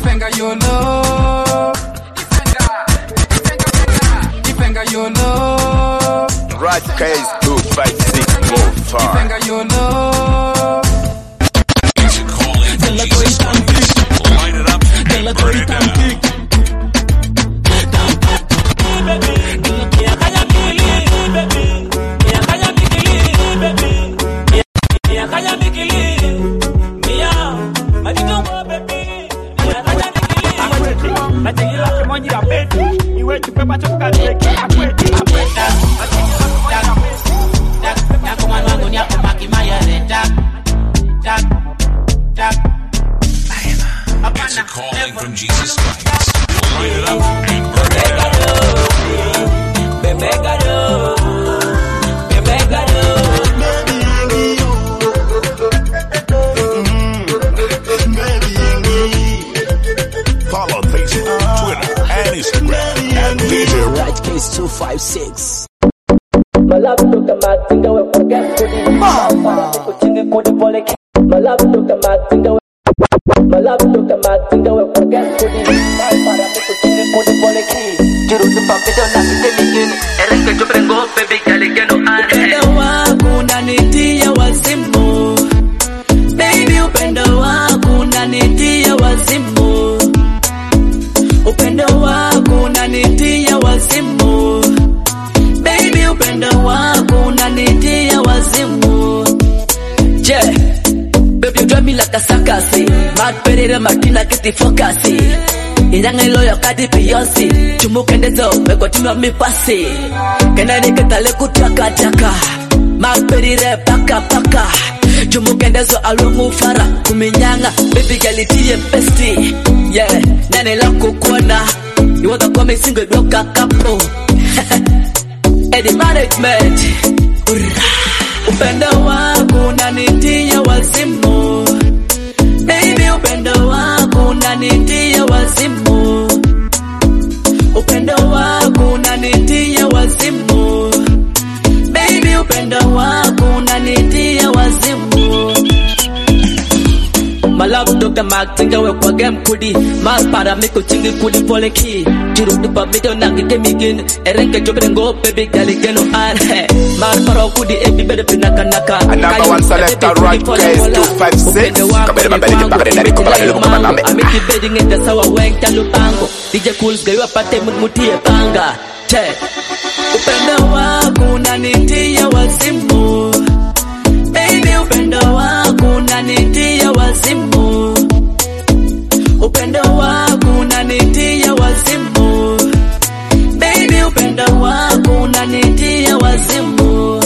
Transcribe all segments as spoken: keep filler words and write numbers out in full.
Ifenga yolo. Ifenga yolo. Right case two five six four five. Ifenga yolo. Music calling from Jesus Christ. Light it up and burn it down. Music calling from Jesus Christ. Light it up and burn it down. Follow Facebook, Twitter, and Instagram at D J Right Case two five six. My love took a mat in the way for get to the mama. My love took a mat in the way. My love took a mat in the way for get to the mama. Jiro tu papi don't have to begin. Eres que yo prengo baby que que no hay. Upendo wangu unanitia wazimu. Baby upendo wangu unanitia wazimu. Upendo wangu unanitia wazimu. Baby upendo wangu unanitia wazimu. Yeah. Baby you drive me like a sakasi. Mad perere makina kiti fokasi. Inanga iloyo kadi Beyonce. Chumukendezo mego tino mi pasi. Kenani ketale kutaka taka. Mad perere paka paka. Chumukendezo alungu fara kuminyanga. Baby galitie pesti. Yeah. Nane lako kuona. You want to call me single bloka kapo. Eddie management. Upendo wangu unanitia wazimu. Baby upendo wangu unanitia wazimu. Upendo wangu unanitia wazimu. Baby upendo wangu unanitia wazimu. My love took a mark to go up again kudi. Mas para me kuchingi kudi pole ki. Jiro tu papi don't nangi ke migin. Erenke jobrengo baby gali geno an. Mas para kudi ebi bede pinaka naka. Number one selector right case two five six. Kabele babele kabele nari kubale luko babame. Amiki bedding in the sawa weng talu pango. D J Cools gayo apate mutmutie panga. Che. Upendo wangu unanitia wazimu. Baby upendo wangu unanitia wazimu. Upendo wangu unanitia wazimu. Baby upendo wangu unanitia wazimu.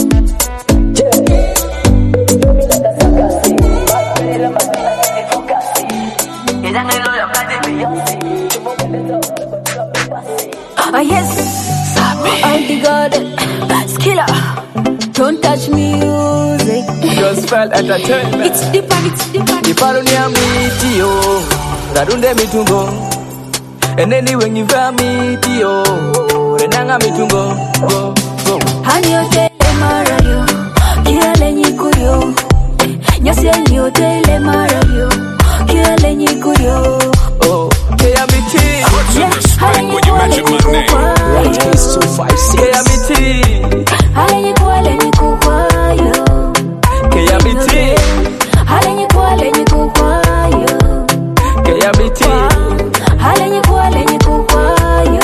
Ah yes, I'm the god, skiller. Don't touch music. Just felt entertainment. It's the party, it's the party. Iparunia mitio, radunde mitungo. And then when you vean mitio, renanga mitungo. Go, go. Hanyo tele marayo, kiale nyikuyo. Nyasi hanyo tele marayo, kiale nyikuyo. Oh, K M T. Put some respect when you mention my name. Right Case two five six. K M T. Hale nyikuale nyikuwayo. K M T. Hale nyikuale nyikuwayo. K M T. Hale nyikuale nyikuwayo.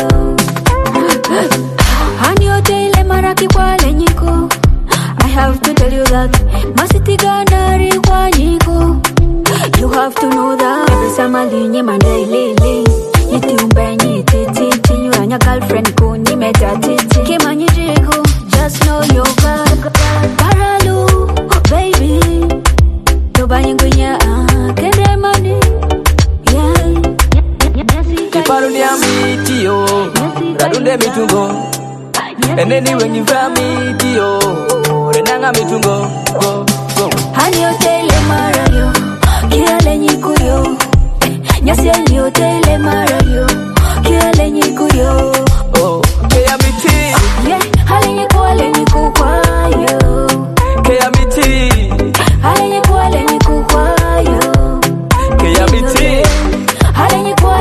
Hanyo tele maraki kwale nyiku. I have to tell you that masiti gandari kwa nyiku. You have to know that every summer linye mandai lele. Yiti umbenye titi tinyu anya girlfriend kuni meta titi. Kima nyijiko, just know your God. Paralu, baby. Toba nyingunya, kende money. Yeah. Iparunia mitio, radunde mitungo. And then when you vean mitio, renanga mitungo. Go, go. Hanyo tele marayo, kiale nyikuyo. Nyasi hanyo tele marayo, kiale nyikuyo. Oh, K M T. Yeah, hale nyikuale nyikuwayo. K M T. Hale nyikuale nyikuwayo. K M T. Hale nyikuale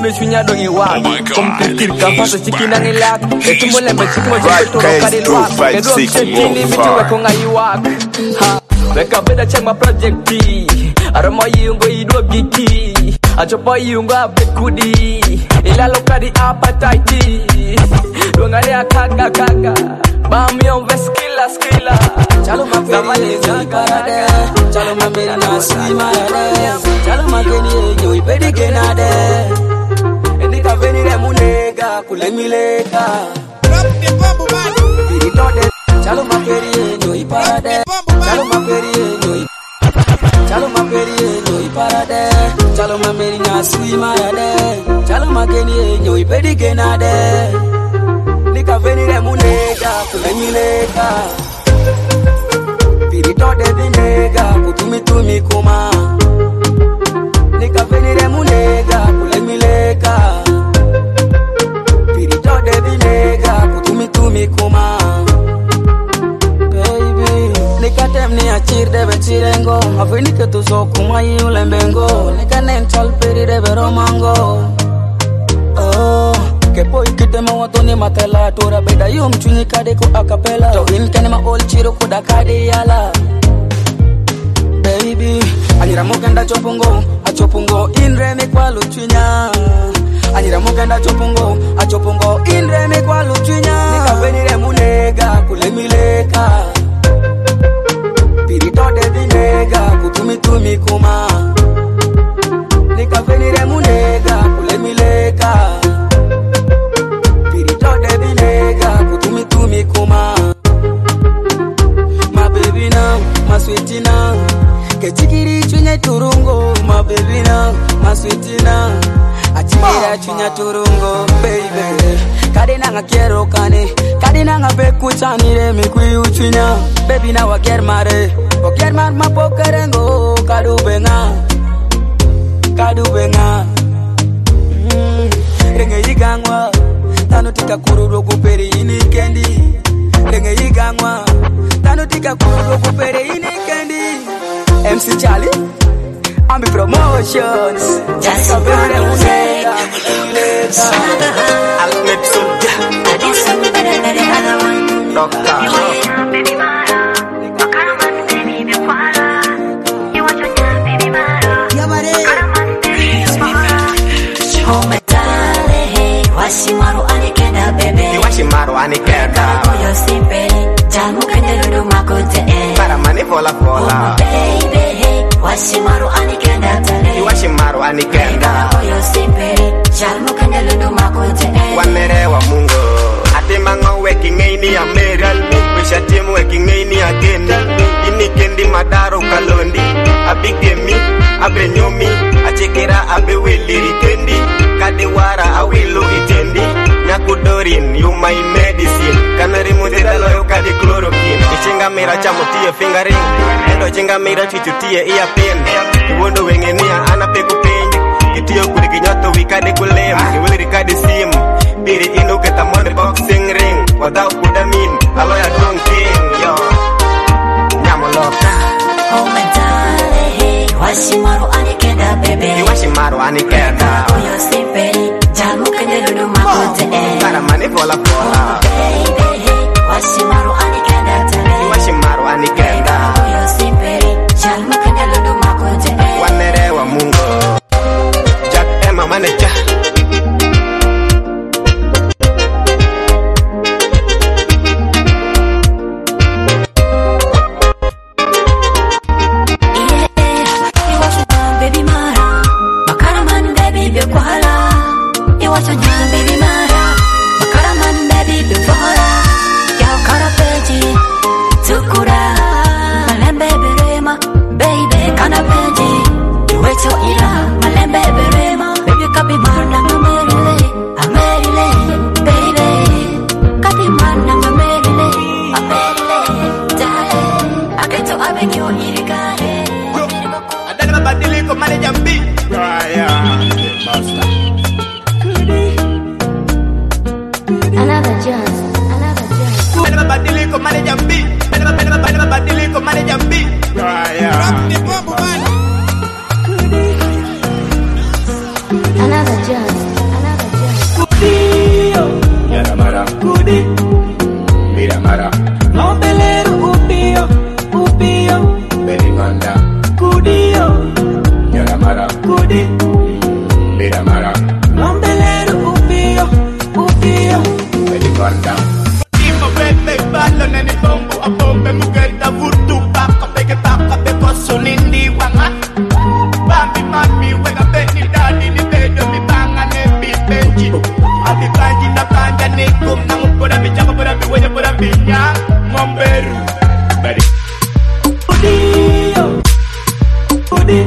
Mule chunya do iwak Kom pikir kampaso chiki nang ilak Etu mule me chiki mo chiki turo kari luak Kedu ak chekini mitu weko nga iwak Weka beda check my project Arama yungo idwa giki Achopa yungo abet kudi Ila loka di appetite Dwangale akaga kaga Bam yon ve skilla skilla Chalo maperi enjoy parade Chalo maperi na sui marade Chalo makeni enjoy pedi genade Endika veni re munega kulemileka Drop the bomb man Pirito de Chalo maperi enjoy parade Chalo maperi enjoy Chalo maperi enjoy parade Chalo maperi na sui marade Chalo makeni enjoy pedi genade Nika veni re munega kulemileka Pirito de vinega kutumi tumi kuma Nika veni re munega kulemileka Pirito de vinega kutumi tumi kuma Baby Nika temni achir de bechirengo Aveni ke tu so kuma yi ulembengo Nika nenchal peri de veromango Oh Que poi kite ma wato ni matela tora beda yum chuni kade ko acapella to in kene ma ol chiro ko da kade yala baby anira mokenda chopungo achopungo inre me kwa luchinya anira mokenda chopungo achopungo inre me kwa luchinya nikaveni re munega kulemileka pirito de vinega kutumi tumi kuma nikaveni re munega kulemileka Kuma my baby now, my sweetie now. Kechikiri chunya turungo, my baby now, my sweetie now. Achikira chunya turungo, baby. Kade nanga quiero kane, kade nanga beku chani re mi kuyu chunya. Baby now I get mare, o get mar ma pokerengo, kadu benga, kadu benga. Mm, renge igangwa. Tano tika kururo kupere ini kendi Lenge igangwa Tano tika kururo kupere ini kendi M C Charlie Ambi Promotions Just a brother who said I'll make some I did something better than the other one Doctor You want your baby mara Karaman baby the kwala You want your baby mara Karaman baby the kwala Oh my darling Washimaru anikenda baby Washimaru anikenda Koyo simple Jamu kende ludu makote eh Para mani fola fola Oh baby Washimaru anikenda tale Washimaru anikenda Koyo simple Jamu kende ludu makote eh Wanere wa mungo Ate mango waking any ameral Wisha team waking any again Ini kendi madaro kalondi Abigemi Abrenyomi Achekera abe weliri kendi Kadewara awilu itendi Nyakudorin, you my medicine Kanari mudedalo yo kadi chloroquine Ichinga mira chamutie fingering Endo chinga mira chuchutie iya pen Kiwondo wengenia anapeku penyi Kitio kuri kinyoto wikade kulem Kiwili kadi sim Piri inu ketamone boxing ring Wadau kudamin, aloya drunk king Yo Nyamoloka Oh my darling Washimaru anikenda baby Washimaru anikenda Koyo simple Jamu kende ludu makote eh Para mani fola fola Baby Washimaru anikenda tale Washimaru anikenda Koyo simple Jamu kende ludu makote eh Wanere wa mungo Jack Emma manager Ngomberu. Bari. Udio. Udi.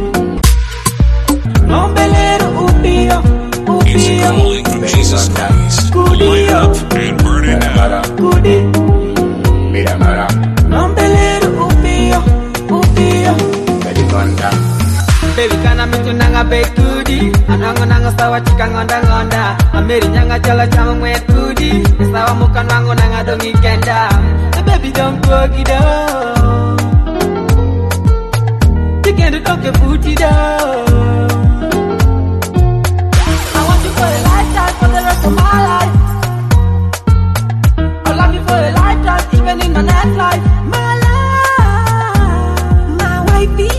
Ngombelero udio. Music Udio. calling from Jesus Christ. Light it up and burn it down. Udi. Mira mara. Ngombelero udio. Udio. Bari gonda. Baby kana mitu nanga bekudi Anango nanga sawa chika ngonda ngonda Ameri nyanga chala chama mwetudi Sawa muka nango nanga dongi kenda Hey baby don't go gido Tikendo toke puti do I want you for a lifetime for the rest of my life I love you for a lifetime even in my next life My life, my wifey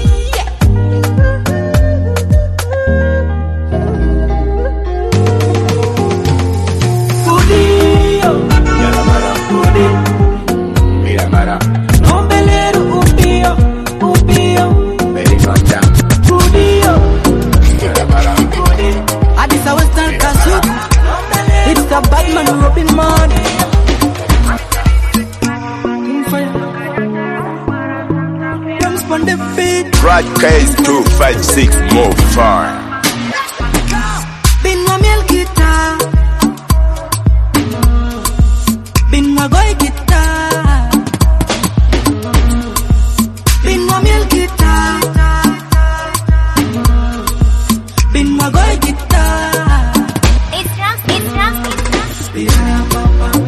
Mira mara. Ngombelero upio, upio, Bari gonda. udio. Mira mara. Addis a Western Kasut. It's a Batman Robin man. Comes from the beat. Raj Case two five six more far. Bin wa miel kita. Bin wa goy kita. Bin wa miel kita. Bin wa goy kita. It's Rams, it's Rams, it's Rams.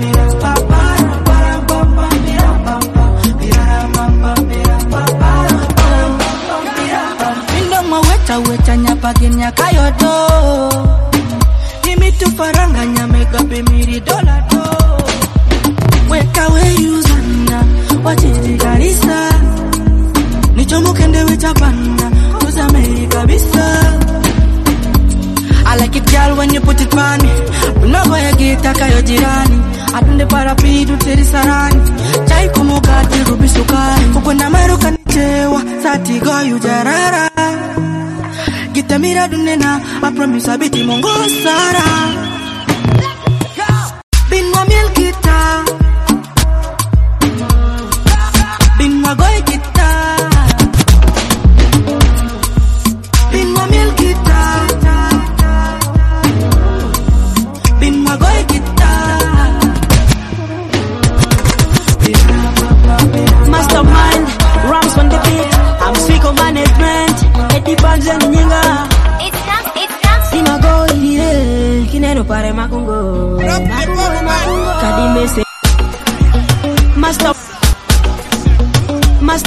Bindong maweta weta nyapagin nya kayodo. Nimi tu faranga nya mega bimiri dola do. Weka we yuzana wachiti garisa. Nichomo kende weta banda uzame kabisa. I like it girl when you put it on me. Unago ya gita kayo jirani. Atunde parapidu teri sarani. Chai kumukati rubi sukari. Kukwenda maru kanichewa. Sati goyu jarara. Gita mira dunena. I promise I biti mongo sara. Binwa miel kita. Binwa goy kita. Binwa miel kita. Binwa goy kita. Mastermind, Rams on the beat. I'm sick of management. Eddie Bands and Nyinga. It's Rams, it's Rams. Sima go ile kineno pare makungo. Kadime se. Master. Master.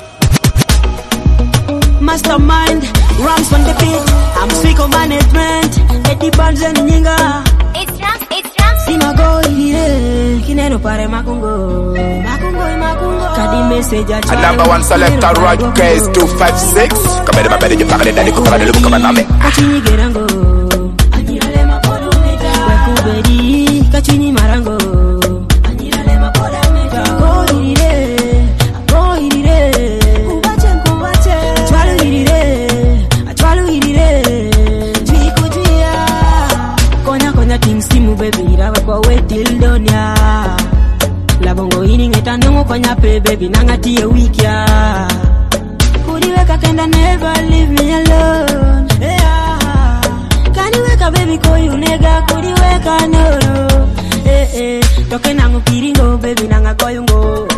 Mastermind, Rams on the beat. I'm sick of management. Eddie Bands and Nyinga. It's Rams, it's Rams. Sima go ile kineno pare makungo. Makungo makungo. Kadime se jaja. A number one selector, Raj Case two five six. Come here, my baby, you back in the daddy, come on, look, come on, me. Kachini gerango. Anirale makodo mega. Wakubedi kachini marango. Anirale makoda mega. Go irire, go irire. Kubache kubache. Chwalu irire, chwalu irire. Jiko jia. Konya konya king simu baby, rawa kwa wetil donia. Labongo ini ngetandongo konya pe baby nangati ya wikya. Kudiweka kenda never leave me alone. Yeah. Kaniweka baby koyu nega kudiweka no. Eh eh. Toke nangu kiringo baby nanga koyungo.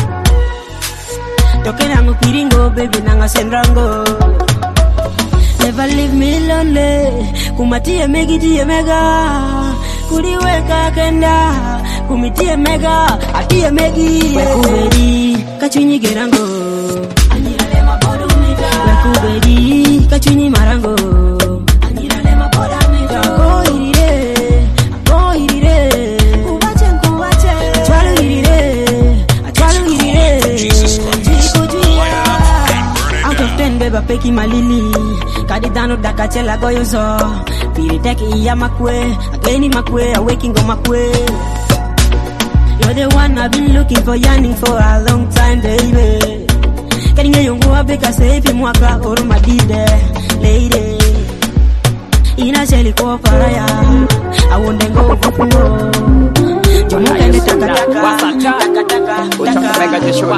Toke nangu kiringo baby nanga sendrango. Never leave me lonely. Kumatie megi die mega. Kudiweka kenda. Kumitie mega. Atie megi. Wakubedi kachunyi gerango. Anirale makodo mega. Wakubedi kachunyi marango. Anirale makoda mega. Go irire, go irire. Kubache kubache. Chwalu irire, chwalu irire. Jesus Christ. Jiko jia. Light it up and burn it Out of down. ten beba peki malili. Kadidano dakachela goyozo. Piriteki iya makwe. Ageni makwe, awaking go makwe. You're the one I've been looking for, yearning for a long time, baby. Getting a young boy because if you walk out or my dide, lady. In a jelly for ya, I won't go for Jomo can taka taka, taka taka, taka Mega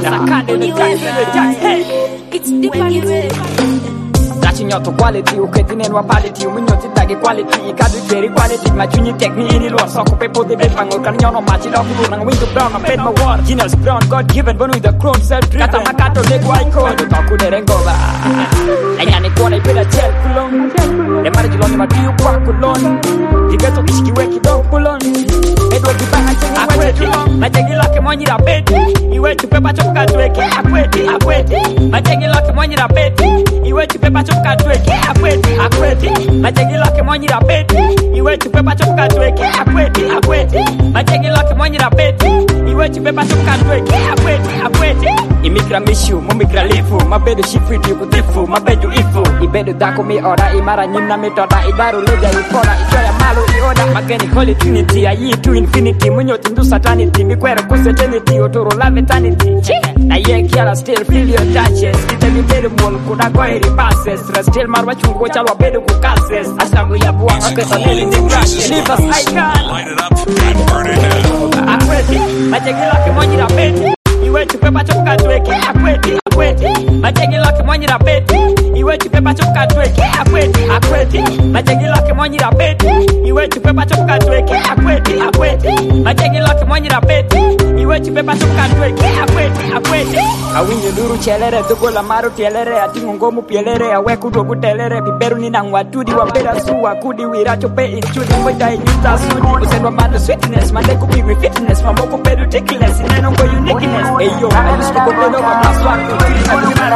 It's different. Touching your quality, uketi nenwa quality, uminyoti tagi quality, kadu keri quality, machunyi technique ini luar soko pepo de bet pangol kan nyono machi dog lu nang window brown and bed my war, originals brown God given bonu the crown self driven, kata makato lego icon, to talk de rengoba. Ayane kona ipeda chel kulon, le mari jiloni matiyu kwa kulon, digeto ishkiwe kidog kulon, edwa kibanga chengi akweti, machengi loke monyi da beti, iwe chupepa choka tuweke akweti, akweti, machengi loke monyi da beti, iwe chupepa choka tuweke akweti, akweti, machengi loke monyi da beti, iwe chupepa choka tuweke akweti, akweti, machengi loke monyi da beti, iwe chupepa choka tuweke akweti, akweti. Imikra mishu, mumikra lifu, mabedu shifiti ukutifu, mabedu ifu, ibedu dako mi ora, imara nyimna mitoda, idaru leja ifora, ichoya malu ioda, mageni holy trinity, ayi to infinity, munyo tindu satanity, mikwere kuse eternity, otoro love eternity, na ye kiara still feel your touches, kita mibedu mol, kuna koi repasses, still marwa chungo chalwa bedu kukases, asangu ya buwa, akesa nili ni crash, leave us icon, Light it up and burn it down. akweti, machegila kimonyi na beti, iwe chupepa choka tuweke akweti, akweti, machegila kimonyi na beti, iwe chupepa choka tuweke akweti, akweti, machegila kimonyi na beti, iwe chupepa choka tuweke akweti, akweti, machegila kimonyi na beti, iwe chupepa choka tuweke akweti, akweti. Awinyo duru chelere dugo la maru tielere atingu ngomu pielere aweku dogu telere biberu ni nangwatudi wabera suwa kudi wiracho pe ichudi mwita inyuta sudi usedwa madu sweetness mandeku bigwi fitness mamoko bedu tickliness inenongo uniqueness. Hey yo, I used to go to the plus one to three.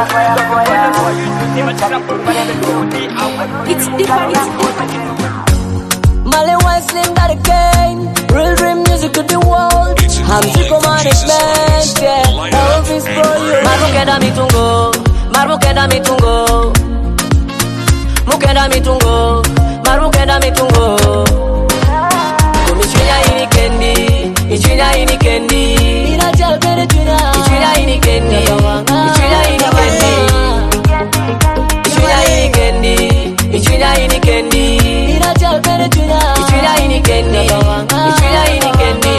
It's different. Male one slim that again. Real dream music to the world. I'm sick of management. Yeah, Elvis for you. Marmukenda mitungo, marmukenda mitungo, mukenda mitungo, marmukenda mitungo. Kumichunya ini kendi, ichunya ini kendi. Ina chalbere chunya, ichunya ini kendi, ichunya ini kendi, ichunya ini kendi, ichunya ini kendi. Ina chalbere chunya, ichunya ini kendi, ichunya ini kendi.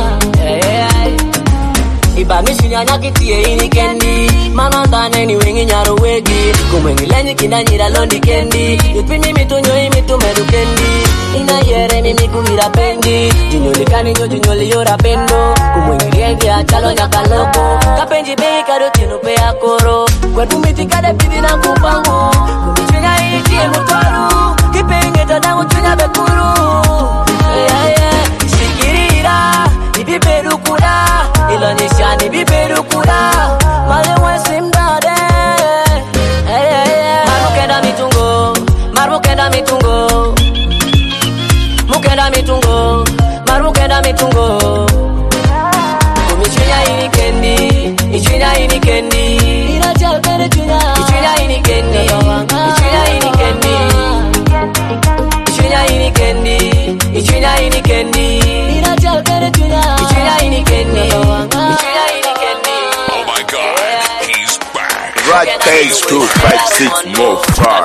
Iba mishinya nyakitie ini kendi, mananda neni wengi nyaro wegi, kumwengi lenyi kinda nyira londi kendi, yupimi mitunyo imitu medu kendi, ina yere mimi kumira pendi, jinyulikani nyo jinyuli yora pendo, kumwengi lengi achalo nyakaloko, kapenji bei kado tinupe ya koro, kwetu mitikade pidi na kupangu, kumichunya ini tie mutoru, kipenge tadangu chunya bekuru, yeah yeah, shikirira, ibiberu kuda, ilonisha ni biberu kuda, male wesim dade, hey hey hey. Marmukenda mitungo, marmukenda mitungo, mukenda mitungo, marmukenda mitungo. Kumichunya ini kendi, ichunya ini kendi, ina chalbere chunya, ichunya ini kendi, ichunya ini kendi, ichunya ini kendi, ichunya ini kendi, ina chalbere chunya, ichunya ini kendi, ichunya ini kendi. Oh my God, he's back. Right Case two five six more far.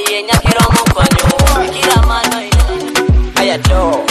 Ayato.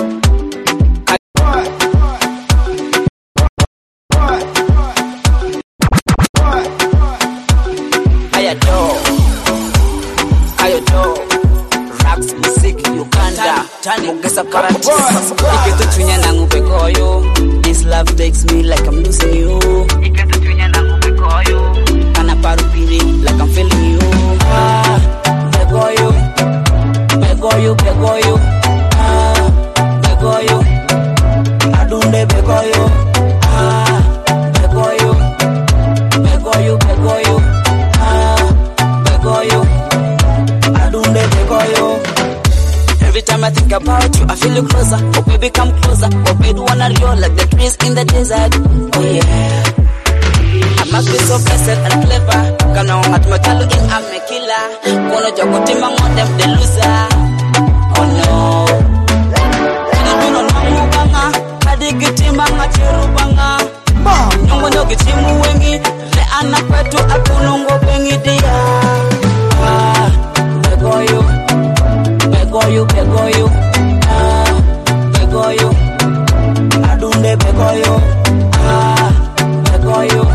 Ayato. Ayato. Raps music Uganda. Mugesa parati. Iketo chunya nangu pekoyo. This love takes me like I'm losing you. Iketo chunya nangu pekoyo. Kana parupini like I'm feeling you. Ah, pekoyo. Pekoyo, pekoyo. Ah, pekoyo. Adunde pekoyo. Ah, pekoyo. Pekoyo, pekoyo. Ah, pekoyo. Adunde pekoyo. Every time I think about you, I feel you closer. Oh baby, come closer. Oh baby, wanna roll like the trees in the desert. Oh yeah. I must be so blessed and clever. Kana wangat matalu in I'm a killer. Kono jagoti mangon them the loser. Oh no. Kini bino namu banga. Kadi gitima ngachiru banga. Nyongo nyogi timu wengi. Le ana kwetu akunungo wengi dia. Ah, begoyo. Begoyo, begoyo. Ah, begoyo. Adunde begoyo. Ah, begoyo.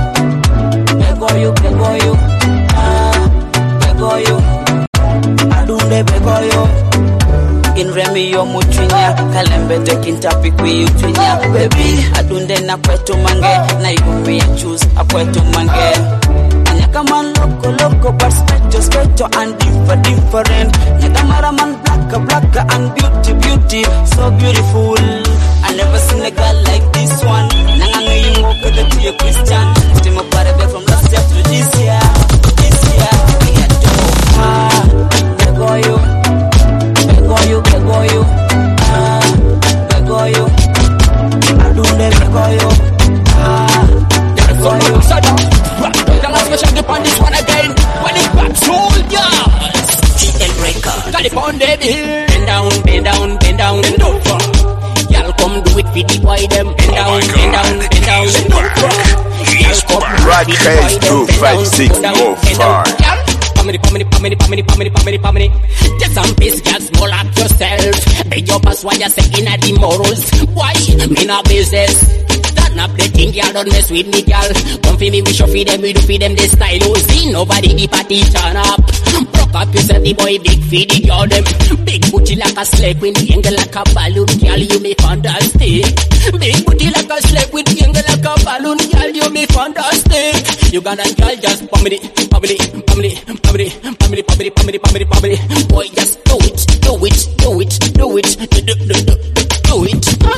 Ringo muchwinya Kalembe tekintapi kuyutwinya Baby adunde na kwetu mange Na yupi ya choose akwetu mange Nyaka man loco loco but special special and different different Nyaka mara man blacker blacker and beauty beauty so beautiful I never seen a girl like this one Nangange you walk with the tea Christian Still my body back from last year to this year This year we are dope Ah, Begoyo Begoyo Begoyo Ah, Begoyo Adunde Begoyo Ah, Begoyo Special dip on this one again. When it's back, soldiers. G L Breaker. Got it on baby. Bend down, bend down, bend down, bend over. Y'all come do it for the boy them. Bend down, bend down, bend down, bend over. Y'all come do it for the boy them. two five six oh five. Pamini, pamini, pamini, pamini, pamini, pamini, pamini. Get some peace, girl, small up yourself. Beg your pass while you're second at the morals. Why? Me no business. Up the thing, y'all don't mess with me, y'all. Come for me, we show feed them, we do feed them this style. Oh, see, nobody the party turn up. Broke up, you said the boy big feed the girl them. Big booty like a slave with the angle like a balloon, girl, you make fantastic. Big booty like a slave with the angle like a balloon, girl, you make fantastic. You got a girl, just pump it, pump it, pump it, pump it, pump it, pump it, pump it, pump it, pump it. Boy, just do it, do it, do it, do it, do, do, do, do, do it. Huh?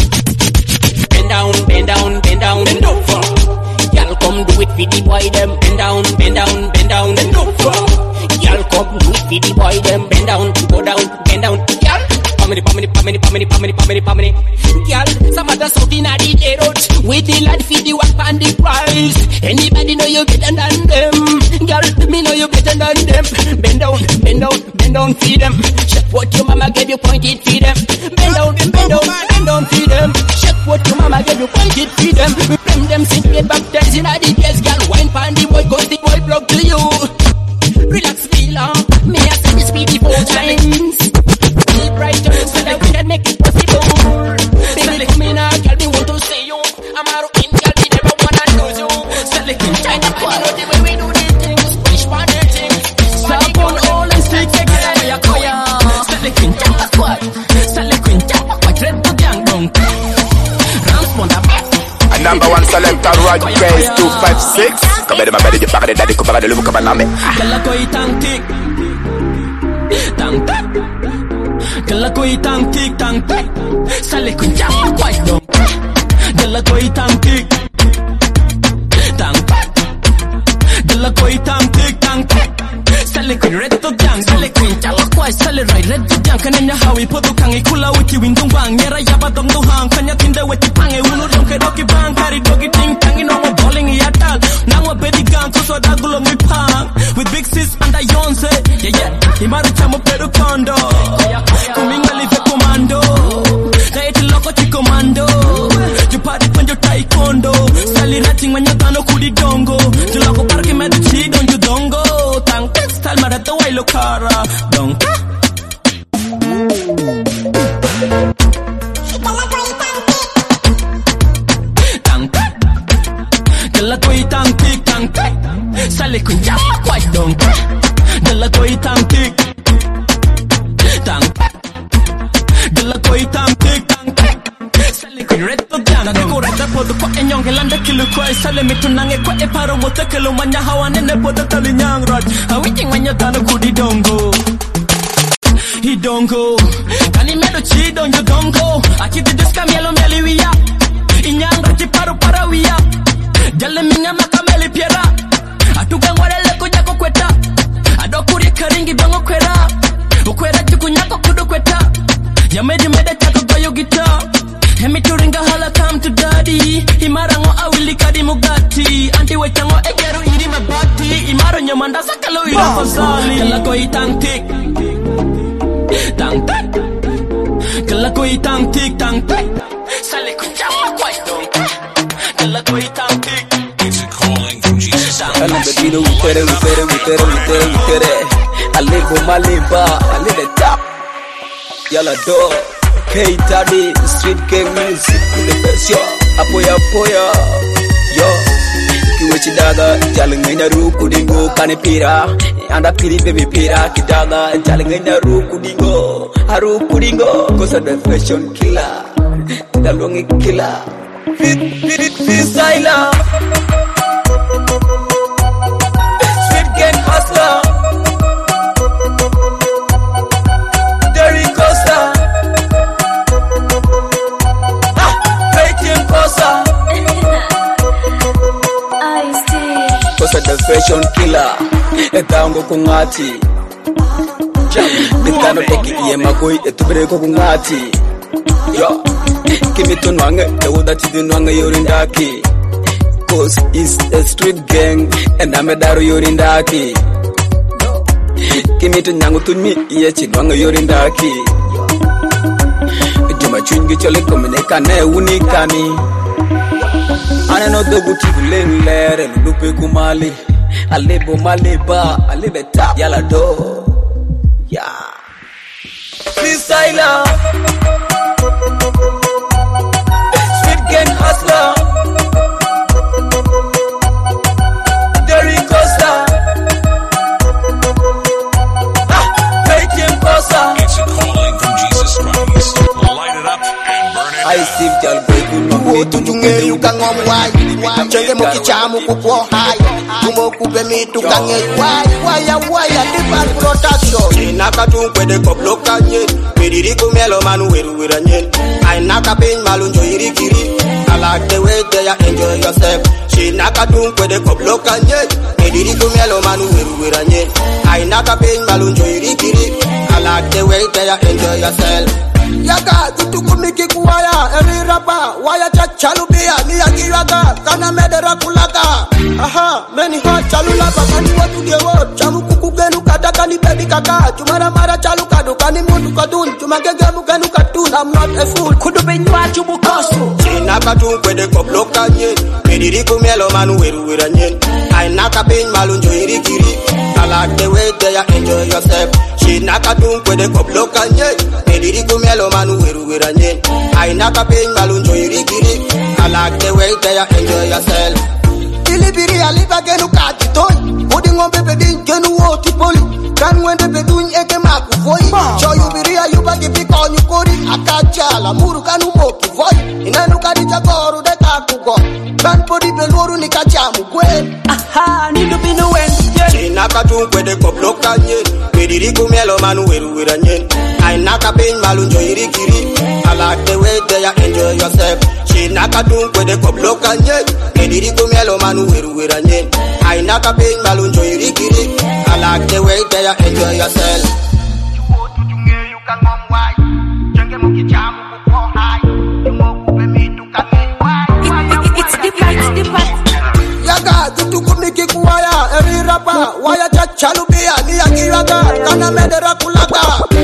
Bend down, bend down, bend down, bend over. Y'all come do it for the boy them. Bend down, bend down, bend down, bend over. Y'all come do it for the boy them. Bend down, go down, bend down. Y'all, pamini, pamini, pamini, pamini, pamini, pamini, pamini. Y'all, some other something at the road. With the lad for the work and the price. Anybody know you better than them? Y'all, me know you better than them. Bend down, bend down, bend down, feed them. Check what your mama gave you, point it, feed them. Bend down, bend down, bend down, feed them. Check what your mama gave you, point it, feed them. We bring them sing it baptized in a the days, girl. Wine pan the boy, cause the boy block to you. Relax, feel on. Me I say this speedy four times. Feel bright, so that we can make it possible. Baby, come in, girl, me want to see you. I'm out in, girl, me never wanna lose you. Select in China, I know the way we do these things. Wish for the things. Stop on all and stick together. Select in China, squad. Select in China, quite red to gang down. A number one selector, Rod Case two five six. Come here, my baby, you back the daddy, come back the look, come back me. Kala koi tang tik, tang tik. Kala koi tang tik, tang tik. Sale kun jam quite long. Kala koi tang tik, tang tik. Kala koi tang tik, tang tik. Sale kun red to jang, sale kun jala quite sale right red to jang. Kananya hawi podo kangi kula wiki windung bang. Nyera yaba dong dong hang, kanya tinda weti pange ulu dong ke doki bang. Kari doki ting tangi no mo bowling yatal. Now a baby gang kuso dagulo mi pang. With big sis and a yonze, yeah yeah. Imaru chamo peru kondo. Kuminga live commando. Daiti loko chi commando. You party when you taekwondo. Sali rating when you tano kudi dongo. You loko parke medu chi don you dongo. Tang style marata wailo kara. Dong. Dala koi tang tik tang tik. Sale kun jama quite dong. Dala koi tang tik tang. Dala koi tang tik tang tik. Sale kun red to jana. Deko reta podo ko enyong gelanda kilu kwai. Sale mitunange kwa e paro mote kelu manya hawane ne podo tali nyang rod. Hawijing manya tano kudi dongo. He don't go. Kani medo chi don you don't go. Aki di diska mielo mieli wiya. Inyang rati paro para wiya. Jale minga makameli piera. Atuga ngwale leko jako kweta. Adokuri karingi bango kwera. Ukwera juku nyako kudu kweta. Ya medi mede chako goyo guitar. Hemi turinga hala come to daddy. Imarango awili kadi mugati. Anti wechango egeru iri mabati. Imaro nyamanda sakalo ira fazali. Kala koi tang tik tang tik. Kala koi tang tik tang tik. Sale kunjama kwai dong. Kala koi tang tik. Kala bedino witere witere witere witere witere. Alebo malimba alile tap. Yala do. K-Daddy, Street Gang Music, the best, yo. Apoya, apoya, yo. Kiwe chidaga jalingenya ruku dingo kane pira anda piri baby pira kidaga jalingenya ruku dingo haruku dingo kosa the fashion killer the longi killer fit fit fit styler sweet gang hustler Derry Costa ah great imposter Kosa the fashion killer etango kungati Bitano teki iye magoi etubere ko kungati Yo Kimito nwange ewuda tidi nwange yorindaki Cause it's a street gang and I'm a daru yorindaki Kimito nyangu tunmi iye chinwange yorindaki Juma chungi chole komeneka ne unikani I know the good people in there and lupe kumali Alebo maliba alibe tap yala do Yeah Freestyler Sweet gang hustler Derry Costa Ah, great imposter It's a calling from Jesus Christ. Light it up and burn it I see y'all Tujunge yukangom wai Chenge mukichamu kupo hai Tumo kupe mitu kange wai Waya waya different production Inaka tunkwede koplo kanye Miriri kumelo manu weru wiranyen Ainaka pin malunjo irikiri I like the way they enjoy yourself Shinaka tunkwede koplo kanye Miriri kumelo manu weru wiranyen Ainaka pin malunjo irikiri I like the way they enjoy yourself Yaga tutukumiki kuwaya Eri rapa waya cha chalubia Ni yagi yaga kana medera kulaga Aha meni hot chalulaba Kani watu dewo chamu kukugenu Kataka ni baby kaka Chumara mara chalu kadu Kani mundu kadun Chumagege mugenu katun I'm not a fool Kudu benywa chubu kosu Chinaka tunkwede koplo kanye Miriri kumelo manu weru wiranyen Ainaka pin malunjo irikiri I like the way they enjoy yourself Shinaka tunkwede koplo kanye Miriri kumelo manu weru wiranyen Ainaka pin malunjo irikiri I like the way they enjoy yourself Ilibiri aliba genu katitoy Udi ngombe bedin genu woti poli Kan wende bedun eke maku voy Cho yubiri ayuba gipiko nyukuri Akachala muru kanu moki voy Inanu kadija goru de kakugo Kan podi beloru ni kachamu kwe Aha nidu binu wendu Chinaka tunkwede koplo kanye Miriri kumelo manu weru wiranyen Ainaka pin malunjo irikiri I like the way they enjoy yourself Chinaka tunkwede koplo kanye Miriri kumelo manu weru wiranyen Ainaka pin malunjo irikiri I like the way they enjoy yourself Tujunge yukangom wai Chenge mukichamu kupo hai Tumo kupe mitu kange wai It's deeper, it's deeper. Yaga tutukumiki kuwaya Eri rapa waya cha chalubia Ni yagi yaga kana medera kulaga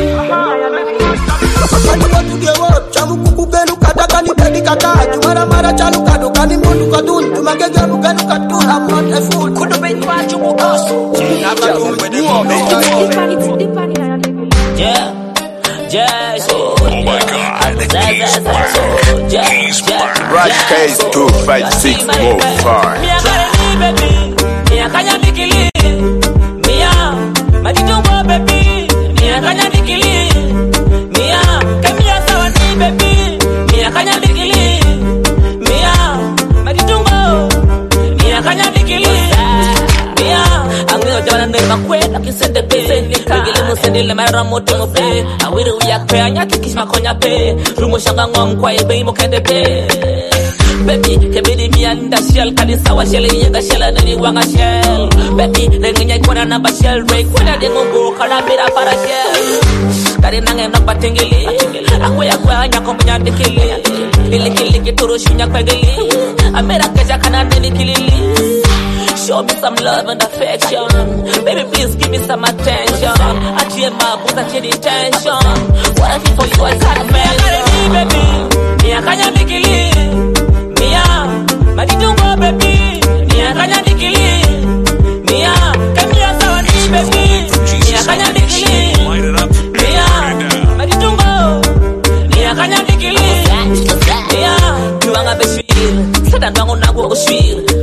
Kani watu dewo chamu kukugenu Kataka ni baby kaka Chumara mara chalu kadu Kani mundu kadun Chumagege mugenu katun I'm not a fool Kudu benywa chubu kosu Chinaka tunkwede koplo kanye It's deeper, it's deeper. Yeah Yeah so Oh my God, he's back. He's back. Rush case two five six four five. Mia kare baby Mia kanya dikili Mia Majitungo baby Mia kanya dikili Mia Kemia sawa ni baby Mia kanya dikili Mia Majitungo Mia kanya dikili Mia Angyo jwana nema kwenda kisende pe Wigili musende le mayra moti mo pe Awiri uyak pe anyaki kishma konya pe Rumo shanga ngom kwa ebe imo kende pe Baby, kebidi mi anda shell Kadi sawa shell, yega shell Nani wanga shell Baby, rengi nyai kwana namba shell Ray kwana dengo go Kala mira para shell Kari nange namba tingili Akwe akwe anya kompunya dikili Lili kili kituru shunya kwe gili Amera keja kana nini kilili Show me some love and affection Baby, please give me some attention I cheer my boots, I cheer the tension What I feel for you, I can't imagine Baby, me a kanya dikili Mia, Majitungo baby Mia kanya dikili Mia, Kemia sawa ni baby Mia kanya dikili Mia, Majitungo Mia kanya dikili Mia, Juanga beshwil Sada nwango nago oshwil Rataga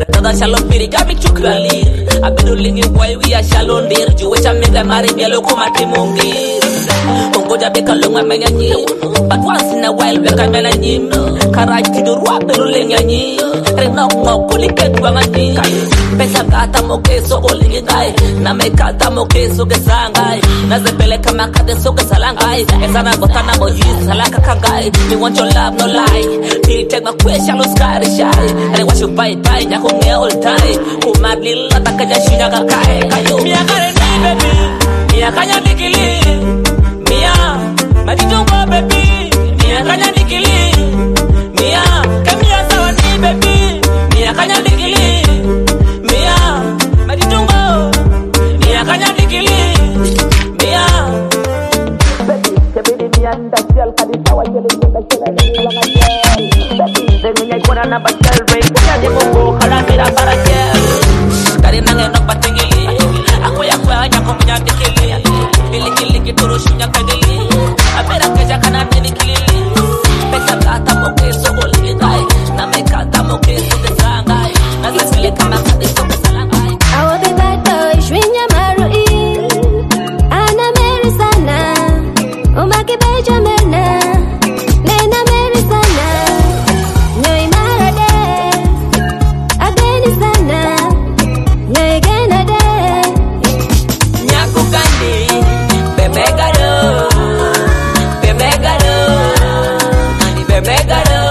shallow piri gami chukrali. Abedo lingi boy we a shallow dear. Juwecha mega mari bialo kumati mungi. Ongoja beka longa menya nyi. But once in a while beka mena nyi. Karaj tido ruwa bedo lenga nyi. Renok ngok kulike tuanga nyi. Pesa kata mokeso olingi ngai. Na mekata mokeso gesangai. Na zepele kama kade so gesalangai. Ezana gotana moji salaka kangai. Me want your love no lie. Till take my question no sky shy. And watch you buy buy nyako nge all time. Kumadli lata kaja shinya kakai. Kayo miya kare ni baby. Miya kanya nikili. Miya majitungo baby. Miya kanya nikili. Miya kamia sawa ni baby. Miya kanya nikili. Miya majitungo. Miya kanya nikili. Miya baby baby miya ndasial kadi sawa jeli jeli jeli wanga jeli. Baby then you wanna number tell rate. Kaya demo go kala mira para jeli. Kari nange no patingili. Aku ya kwa nyako miya nikili. Ili kili kituru shunya kadili. Apera keja kana neni kilili. Pesa kata mokeso olingi dai. Na mekata mokeso desangai. Na zesili kama kadi so desalangai. I will be bad boy, shwinya marui. Ana meri sana. Umaki beja mena. Nena meri sana. Nyoi marade. Ageni sana. Nyoi genade. Nyaku kandi. Bebegado. Bebegado. Bebegado.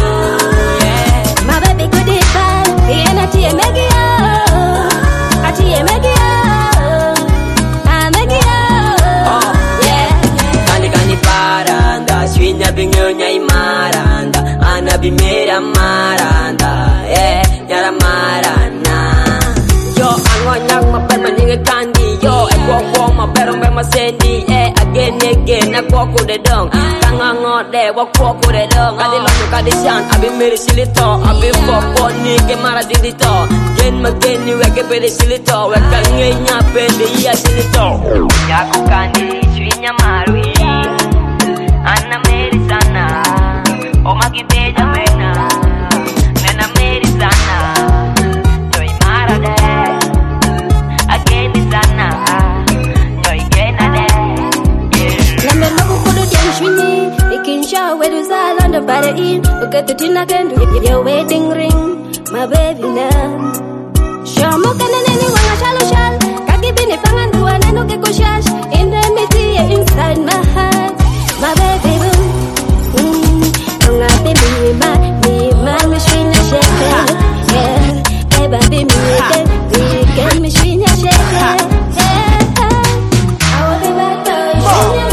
My baby could it fall. He and a tea make it up. A tea make it up. I make it up. Yeah. Kani kani paranda, swinya binyonya imaranda, ana bimera maranda, eh, nyara marana. Yo angonyang maper maninge kandi, yo ekwo kwo maper mber sendi, eh, again again ekwo kude dong, kangango de wakwo kude dong, kadi lonyo kadi shan, abi meri silito, abi foko ni ke mara didito, gen mageni weke pede silito, weka ngenya pede iya silito. Yaku kandi swinya marui. Ana meri sana, omaki beja mena, nena meri sana, joy marade, ageni sana, joy genade. Lambe logo kudu jen shwini. Ikin show where you sal on the body in. Look at the dinner can do your wedding ring. My baby now. Show mo kananeni wanga shalo shal. Kagi bini pangan dua nenu ke kushash. In the miti inside my heart. My baby boo. Mm. Don't have to be my, me, my machine a shake. Yeah. Hey baby me again. We can machine a shake. Yeah. I will be back to you.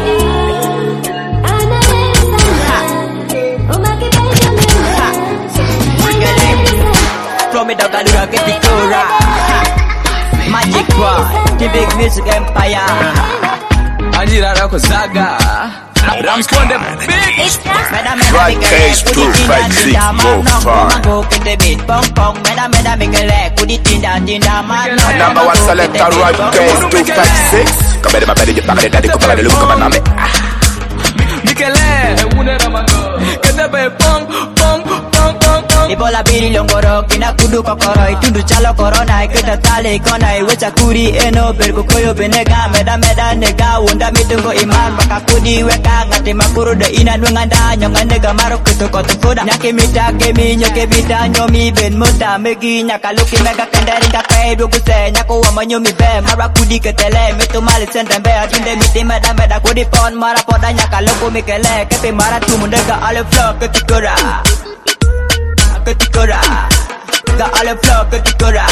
From me dog and rock it Victoria. Magic boy, the big music empire. Anjira rako zaga. Rams konde big. Right case two five six four five. Number one selector, right case two five six. Come here, my baby, you back daddy, come here, look, come on, me. Mikele, unera mango. Ketepe pong pong pong pong pong. Ibola biri longoro, kina kudu kokoro, itundu chalo corona, iketa tale ikona, iwecha kuri eno, bergo koyo benega, meda meda nega, wunda mitungo iman, baka kudi weka, ngati makuru de ina nwenganda, nyonga nega maro kutu kotu kuda, nyake mita kemi, nyoke bita, nyomi ben muta, megi, nyaka luki mega kenderi, kake duguse, nyako wama nyomi be, mara kudi ketele, mitu mali sendembe, adunde miti meda meda, kudi pon, mara poda, nyaka luku mikele, kepi mara tumundega, ale flow, ketikura. Ketikora, the olive flow ketikora.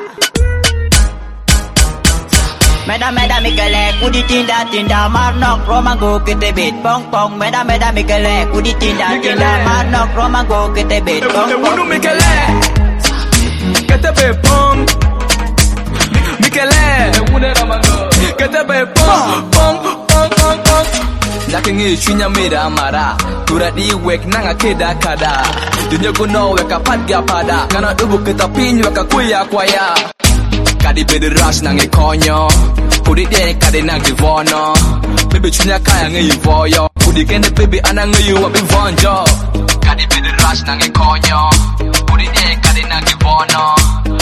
Meda meda mikele, kudi tinda tinda, marnok romango kete bit pong pong. Meda meda mikele, kudi tinda tinda, marnok romango kete bit pong pong. Unu mikele, kete bit pong. Mikele, unera mango, kete bit pong pong pong pong pong. Nakingi chunya mira mara, turadi wek nanga keda kada. Dunia kuno weka padga pada, kana dubu kita pinyu weka kuya kwaya. Kadi bedi rush nangi konyo, kudi dene kadi nangi vono. Baby chunya kaya ngi voyo, kudi kende baby anangi wabi vonjo. Kadi bedi rush nangi konyo, kudi dene kadi nangi vono.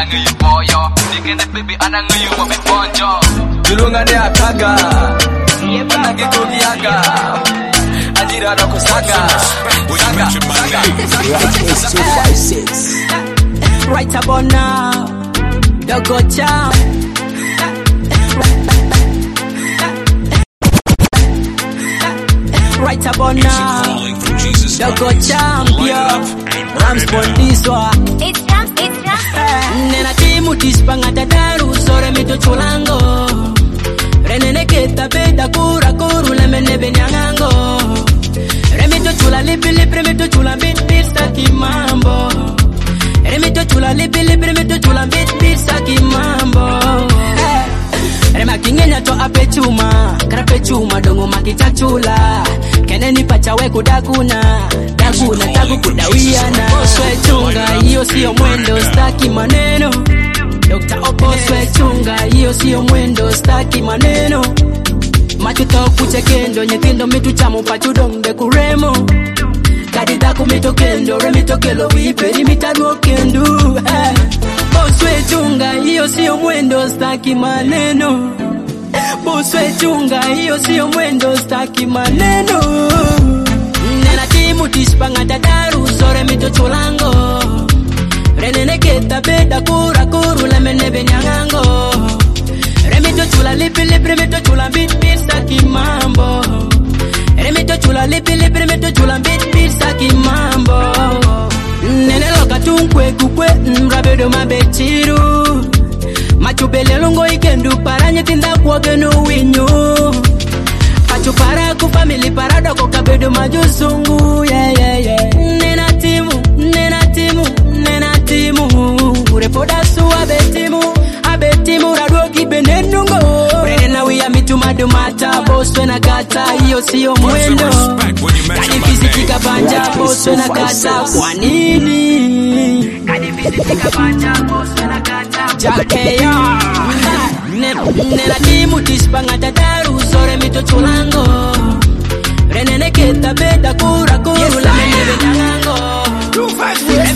anangayu boyo. Nikende baby anangayu wabe bonjo. Julungane akaga, anangi kuliaga. Ajira roko saga, saga, saga. Right about now, Dogo Champ. Right about now, Dogo Champion. Rams for this one. It's Rams, it's Rams. Nena timu tispanga tataru sore mito chulango. Renene keta beda kura kuru lemene benyangango. Remito chula lipi lipi remito chula bit bit staki mambo. Remito chula lipi lipi remito chula bit bit staki mambo. Rema kingenya to ape chuma, krape chuma dongo makita chula. Keneni pachawe kudakuna, dakuna taku kudawiana. Oswe chunga, hiyo siyo mwendo, staki maneno. Doctor Oposwe chunga, hiyo siyo mwendo, staki maneno. Machuto kuchekendo, nyetindo mitu chamu pachudong de kuremo. Kadida kumito kendo, remito kelo wipe, limitado kendo. Oswe chunga, hiyo siyo mwendo, staki maneno. Oswe chunga, hiyo siyo mwendo, staki maneno. Nena timu tispanga tataru, sore mito chulango. Renene keta beda kura kuru lemene benyangango. Remito chula lipi lipi remito chula bit bit staki mambo. Remito chula lipi lipi remito chula bit bit staki mambo. Nene loka tunkwe kukwe mrabedo mabechiru. Machubele lungo ikendu paranye tinda kwa genu winyu. Pachu para ku family parado ko kabedo majusungu. Yeah yeah yeah. Nena timu, nena timu, nena timu. Urepoda suwa betimu, abetimu radoki benenungo. Brena we amitu madumata, boss wena kata, hiyo siyo mwendo. Kadi fizitika banja, boss wena kata, kwa nini? Kadi fizitika banja, boss wena kata, jakeya. Nena timu tispanga tataru, sore mito chulango. Renene keta beda kura kuru la menebe nyangango. Two five six,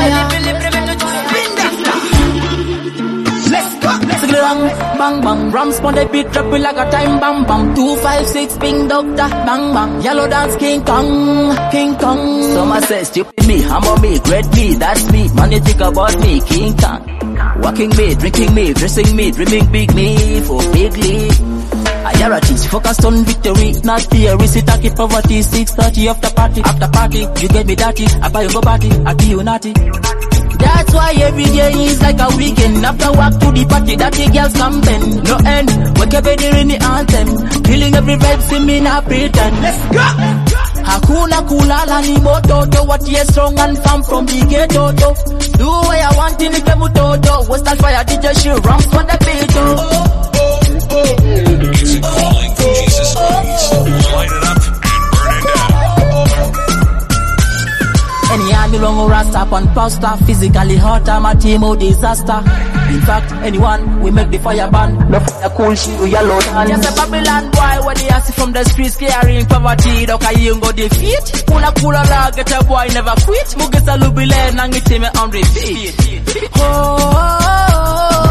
let's go, let's go. Bang bang, Rams on the beat, drop it like a time bam bam. Two five six, ping doctor, bang bang. Yellow dance, King Kong, King Kong. Some say stupid me, humble me, great me, that's me. Man, you think about me, King Kong. Walking me, drinking me, dressing me, dreaming big me for big league. Priorities focused on victory, not theory. Sit and keep poverty. Six thirty after party, after party. You get me dirty, I buy you go party, I do you naughty. That's why every day is like a weekend. After work to the party, that the girls come bend. No end, wake up in the anthem. Killing every vibe, see me not pretend. Let's go! Hakuna kulala ni mototo. What yes strong and firm from the ghetto. Do what I want in the demutoto. What's that fire? D J she Rams for the beat. Oh, oh, oh. Music calling from Jesus Christ. Light it up and burn it down. Any army long rasta on poster. Physically hot, I'm a team of disaster. In fact, anyone, we make the fire burn. No fire cool shit, we yellow down. Yes, a Babylon boy, when they ask from the streets, carrying poverty, doka you go defeat. Kuna kula la, get a boy, never quit. Mugeta lubile, nangi time on repeat. Oh, oh, oh.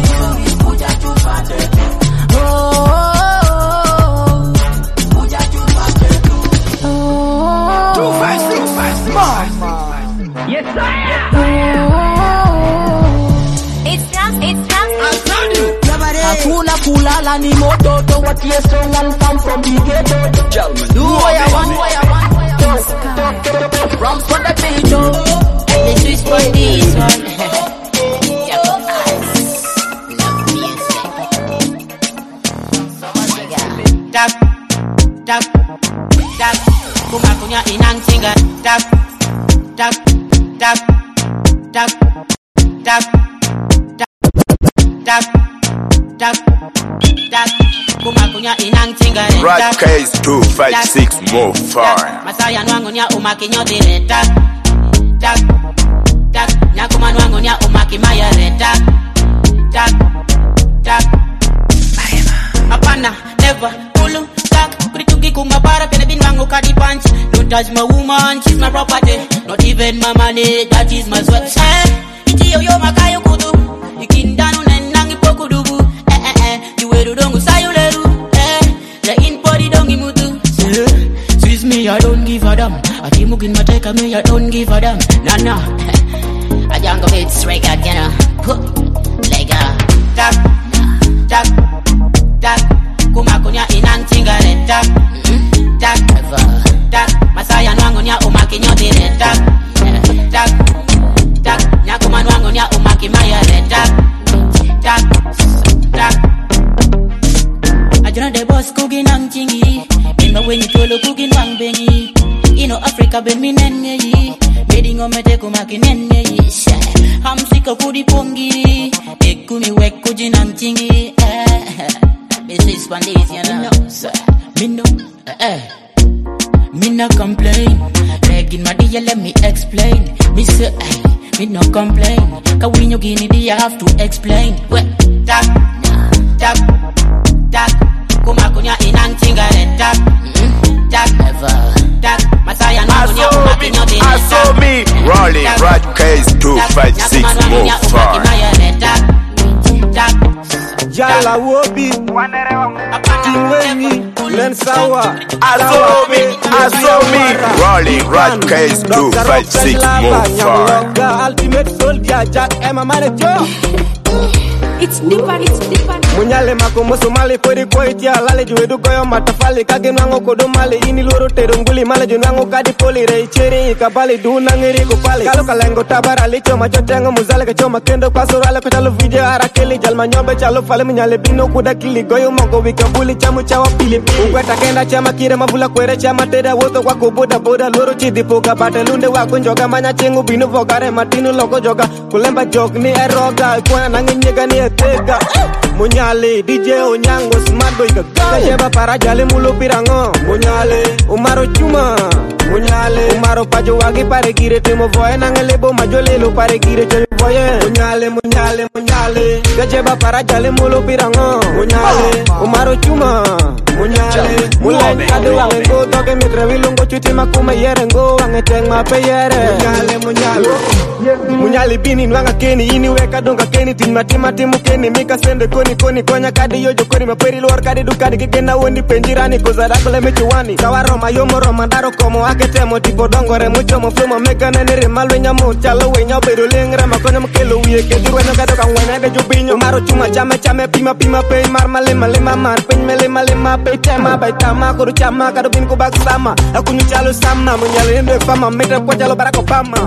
Too fast, too fast, man. Yes, I It's Rams, it's Rams. I told you. Hakuna kulala ni mototo. What yes strong and firm from the ghetto. Do what I want, what I want. Rams for the beat. Let me switch for this one. Tap, tap, tap. Kumakunya inang singa. Tap, tap, tap, tap, tap, tap, tap, tap, tap. Kumakunya inang singa. Right case two five six more fire. Masaya nwangunya umakinyote re. Tap, tap, tap. Nyakuma nwangunya umakimaya re. Tap, tap, tap. Apana, never, ulu, tak. Kuritungi kumabara, pene bin wangu kadi punch. Don't touch my woman, she's my property. Not even my money, that is my sweat. Eh, iti yo yo makayo kudu. when you tolo cooking wang bengi. You know Africa ben mi nenne yi. Bedding on me te kumaki nenne yi. I'm sick of kudi pongi. Ekumi wek kuji nantingi. This is Spandesian, you know, sir. Me no, eh. Me no complain. Begging my dear, let me explain. Me say, eh. Me no complain. Cause when you give me the, I have to explain. Well, tap, tap, tap. Kuma kunya inantinga le tap, tap, never, tap. Masaya no kunya kuma kinyo de I saw me rolling right case two five six more far. Jala wobi, tingwengi, lensawa. I saw me, I saw me rolling right case two five six more far. Ultimate soldier, Jack Emma Manager. It's deeper, it's deeper. Munyale makomo somali pori koitia lale juedu koyo matafali kage nango kodo male ini loro terunguli male junango kadi poli rei cheri kabali du nangiri kupali kalo kalengo tabara licho machotengo muzale kachoma kendo kwa surale kutalo video arakeli jalma nyombe chalo fale munyale bino kuda kili goyo mongo wikabuli chamu chawa pili ungweta kenda chama kire mavula kwere chama teda woto kwa kubuda boda loro chidi poka bate lunde wako njoga manya chengu binu vogare matinu loko joga kulemba jog ni eroga kwa nangi nyega ni etega Munyale, D J Onyango, smart boy ka Kajeba para jale mulo pirango Munyale, Umaro Chuma Munyale, Umaro pajo wagi pare gire temo voye Nangalebo majole lo pare gire choyo voye Munyale, munyale, munyale Kajeba para jale mulo pirango Munyale, Umaro Chuma Munyale, mulen kade wangengo Toke mitrevi lungo chuti makume yerengo Wangeteng mape yere Munyale, munyale Munyale bini nwanga keni Ini weka donga keni Tima tima timu keni Mika sende koni koni konya kadi yojo koni maperi luar kadi dukadi kikena wondi penjirani Koza dako le mechuwani Kawa roma yomo roma daro komo aketemo Tipo dongore mucho mo flumo meka nenere malwe nyamo Chalo we nyao bedo lengre makone mkelo uye Kedi rwenyo kado ka wene de jubinyo Umaro chuma chame chame pima pima pey Mar malema lema mar peny melema lema pey tema baitama kuru chama kado bin kubak sama Akunyu chalo sama Munyale ende fama Mete kwa chalo Barack Obama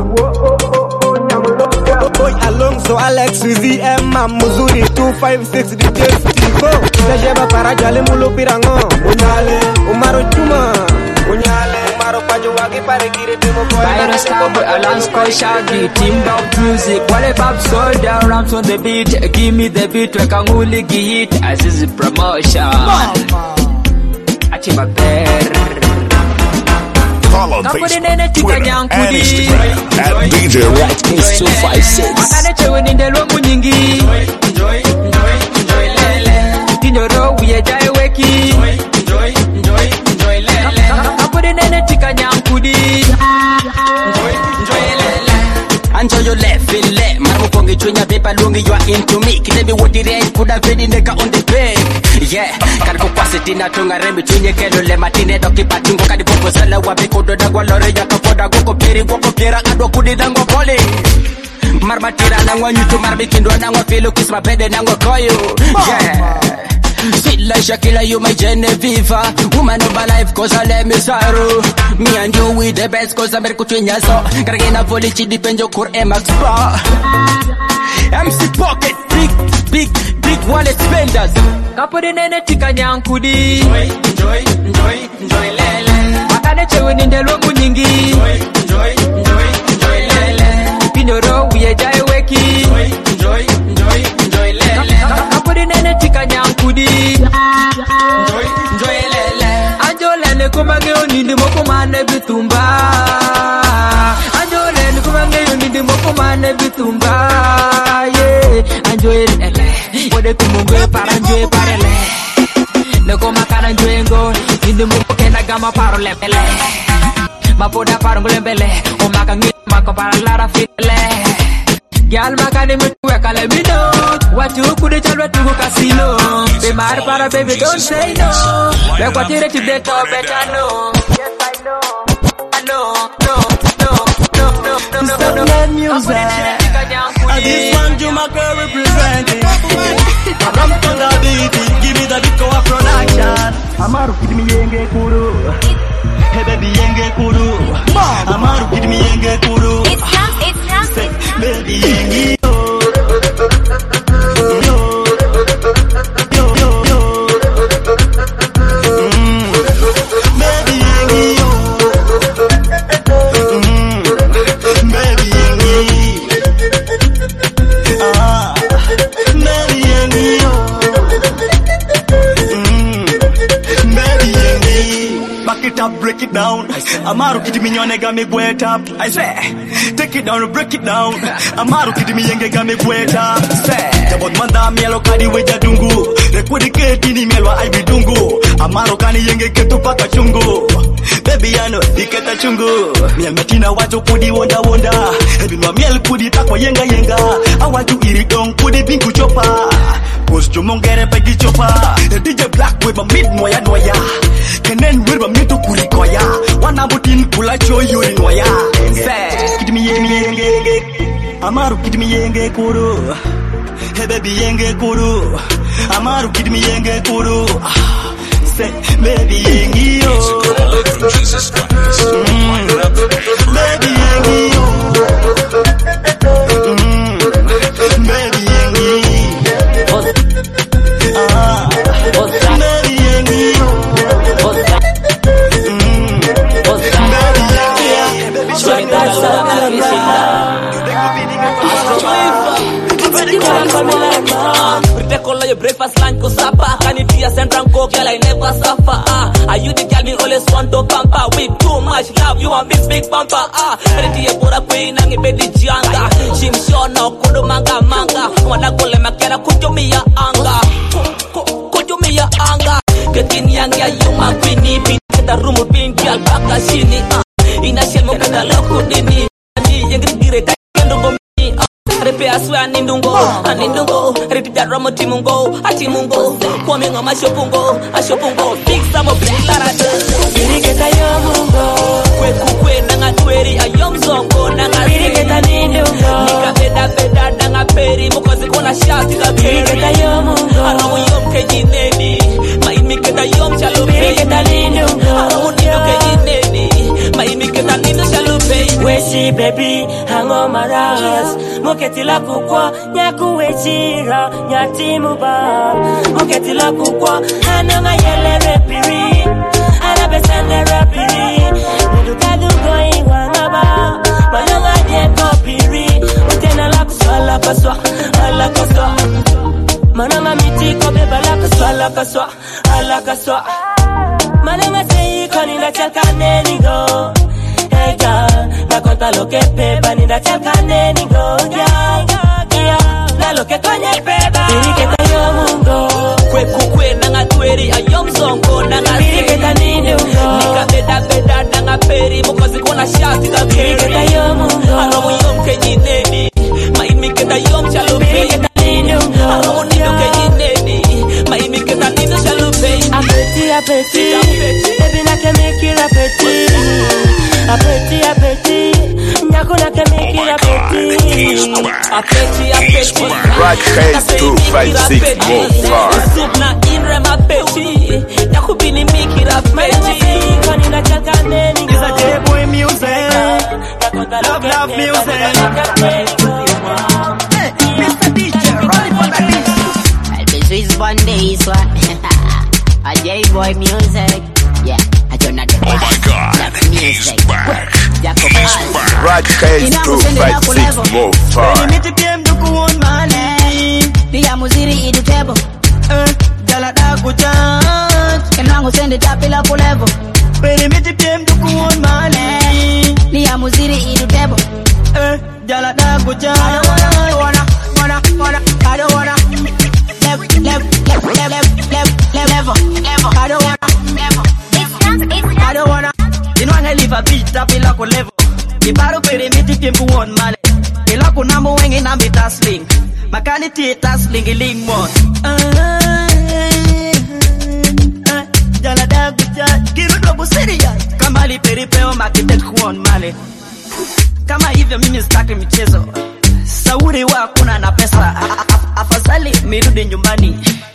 Boy Alonso, Alex, Wizi, Emma, Muzuri, two five six D J Steve Kajeba para jale mulo pirango Munyale, Umaro Chuma Munyale, Umaro pajo wagi pare gire temo boy Virus Cowboy, Alonso, Shaggy, Team Dog Music Wale Pop Soldier, Rams on the beat Give me the beat, Wekanguli Gihit Azizi Promotion Achiba Ber Follow on Facebook, Twitter, and Instagram at D J Right Case two five six. Makane chewe ninde longu nyingi Enjoy, enjoy, enjoy lele Tinyoro uye jai weki Enjoy, enjoy, enjoy lele Kapuri nene tika nyankudi Enjoy, enjoy lele Anjo yo left in left Maramu kongi chwenya pepa lungi you are into me Kitebi wodi range kuda vedi neka on the bed Yeah, kariko kwa sitina tunga rembi chunye kelo le matine doki patungo kadi boko zala wabi kudo dagwa lore yaka foda goko peri goko kera adwa kudi dango poli Marmatira nangwa nyutu marbikindwa nangwa filo kisma pede nangwa koyo Yeah Sweet like Shakira, you my Genevieve Woman of my life, cause I let me sorrow Me and you, we the best, cause I'm Mercutunya so Karagena Voli, Chidi Penjo, Kur, Emax Bar M C Pocket, big, big, big wallet spenders Kapuri nene tika nyankudi Enjoy, enjoy, enjoy, enjoy lele Makane chewe ninde longu nyingi Enjoy, enjoy, enjoy, enjoy lele Pinoro, uye jai weki Enjoy, enjoy, enjoy, enjoy lele Kapuri nene tika nyankudi Enjoy, enjoy lele Anjo lele kumange unindi moko mane bitumba Anjo lele kumange unindi moko mane bitumba Yeah, anjo lele Wode kumungwe para njwe parele Neko makana njwengo Indi moko kena gama paro lepele Mapoda paro ngulembele O maka ngi mako para lara fitele Gyal makani mituwe kale mino Watu kude chalwa tuku kasino Be mar para baby don't say no Be kwa tire chide to better no Yes I know I know no no no no no no no no music And this one Juma girl representing I'm from the beat Give me the beat go up production Amaru kid me yenge kuru Hey baby yenge kuru Amaru kid me yenge kuru It's not, it's not Baby yenge up, break it down. Amaru kiti minyone gami wet up. I say, take it down, break it down. Amaru kiti miyenge gami wet up. Say, jabot manda mielo kadi weja dungu. Rekwedi keti ni mielwa ai bidungu. Amaru kani yenge ketu paka chungu. Baby ano, diketa chungu. Miel metina watu kudi wonda wonda. Ebinwa miel kudi takwa yenga yenga. Awatu iri dong kudi binku chopa. Cause jumongere pegi chopa. D J Black with my mid noya noya. Kenen with my mitu kuri koya. Wana butin kula choy yuri noya. Say, kiti mi yenge yenge yenge. Amaru kiti mi yenge kuru. Hey baby yenge kuru. Amaru kiti mi yenge kuru. Say, baby yenge yo. Mm. Baby yenge yo. Mm. Baby yenge. Ah. Baby yenge yo. Mm. Baby yenge. Baby Prepare call your breakfast, lunch, ko supper. Can you tea and drink coke, girl, I never suffer. Ah, are you the girl me always want to pamper? With too much love, you want this big bumper. Ah, ready to put a queen and a bedi janga. Shim sure now, kudu manga manga. Wanna call him a kera, kudu me ya anga. Kudu me ya anga. Get in young, ya you my queenie. Be the room of being girl, back a shini. Ah, in a shell, mokada loko dini. Yang dire kendo me. Repe aswa nindungo, anindungo. Repe that ramo timungo, atimungo. Kwame ngoma shopungo, ashopungo. Big samo brillara. Biriketa yomungo. Kwe kukwe nanga tweri ayom zongo nanga. Biriketa nindungo. Nika beda beda nanga peri mukozi kona shati da peri. Biriketa yomungo. Aramu yom kejineni. Maimiketa yom chalo peri. Biriketa nindungo. Aramu nido kejineni. Maimiketa nido chalo peri. Weshi baby, hango maras. Moketi la kukwa, nyaku wechira, nyati muba. Moketi la kukwa, ananga yele repiri. Anabesende repiri. Nuduka dungo iwa ngaba. Mananga je kopiri. Utena la kuswa la kaswa, ala kaswa. Mananga miti kobe bala kaswa la kaswa, ala kaswa. Mananga seyi koni na chalka nenigo. Hey girl, na conta lo que pepa ni da chalka nenigo. Yeah, yeah, na lo que kwenye pepa. Biriketa yomungo. Kwe kukwe nanga tweri ayom zongo nanga. Biriketa nindungo. Nika beda beda nanga peri mukozi kona shati da peri. Biriketa yomungo. Aramu yom kejineni. Maimiketa yom chalo peri. Biriketa nindungo. Aramu nido kejineni. Maimiketa nido chalo peri. Apeti, apeti. Baby na ke make it apeti. Apeti, apeti. Nyako na ke make it apeti. Apeti, apeti. Broadcast two five six more far. Soup na inre mapeti. Nyako bini make it apeti. Koni na chalka neni. It's a J-boy music. Love, love music. Hey, Mister D J, roll it for the beat. This is one day, so a J-boy music. Yeah, I don't know the Oh my God, he's back. He's back. Broadcast two five six more far. Miti P M duku on mane. Pia muziri idu tebo. Eh, jala da kuchat. Kenangu sende tapila kulevo. Miti P M duku on mane. Pia muziri idu tebo. Eh, jala da kuchat. I don't wanna, wanna, wanna, I don't wanna. Left, left, left, left, left, left, level, level. I don't wanna. I don't wanna. You know I live a beat tapila kulevo. Kibaro perimiti kimpu on male. Ila kunambo wengi na mitasling. Makani tasling iling mo. Jala da kucha. Kiru dobu serious. Kama li peripeo makitet kuon male. Kama hivyo mimi sitaki michezo. Sauri wa kuna na pesa. Afadhali mirudi nyumbani.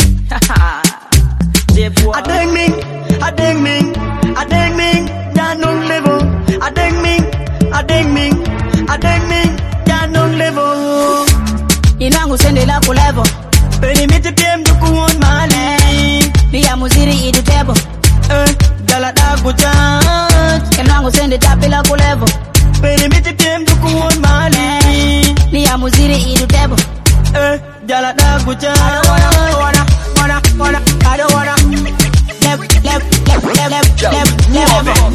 Adeng ming, adeng ming, adeng ming, janong level. Adeng ming, adeng ming, adeng ming, janong level. Inangu sende la kulevo. Perimiti P M duku on mane. Pia muziri idu tebo. Eh, jala da kuchat. Kenangu sende tapila kulevo. Perimiti P M duku on mane. Pia muziri idu tebo. Eh, jala da kuchat. I don't wanna, wanna, wanna, wanna, I don't wanna. Left, left, left, left, left, left, left.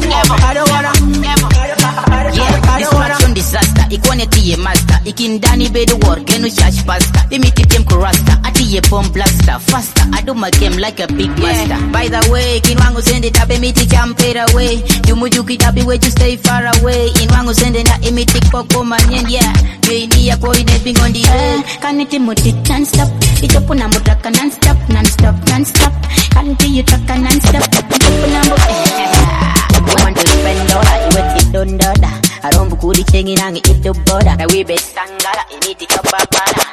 Ikindani bedo work and charge pasta. They make it them rasta. Ati ye bomb blaster faster. I do my game like a big master. By the way, Kinwango send it up and me jump it away. You mujuki tabi way to stay far away. Inwango send it up and me tick poko manyen yeah. Me ni ya boy being on the air. Can it muti can't stop. It up na mutaka non stop non stop non stop. Can it you taka non stop. It up na mutaka. Want to spend dollar you with it don't dollar. I don't bukuri chengi nangi itu boda. Na we bet sangala initi kababana.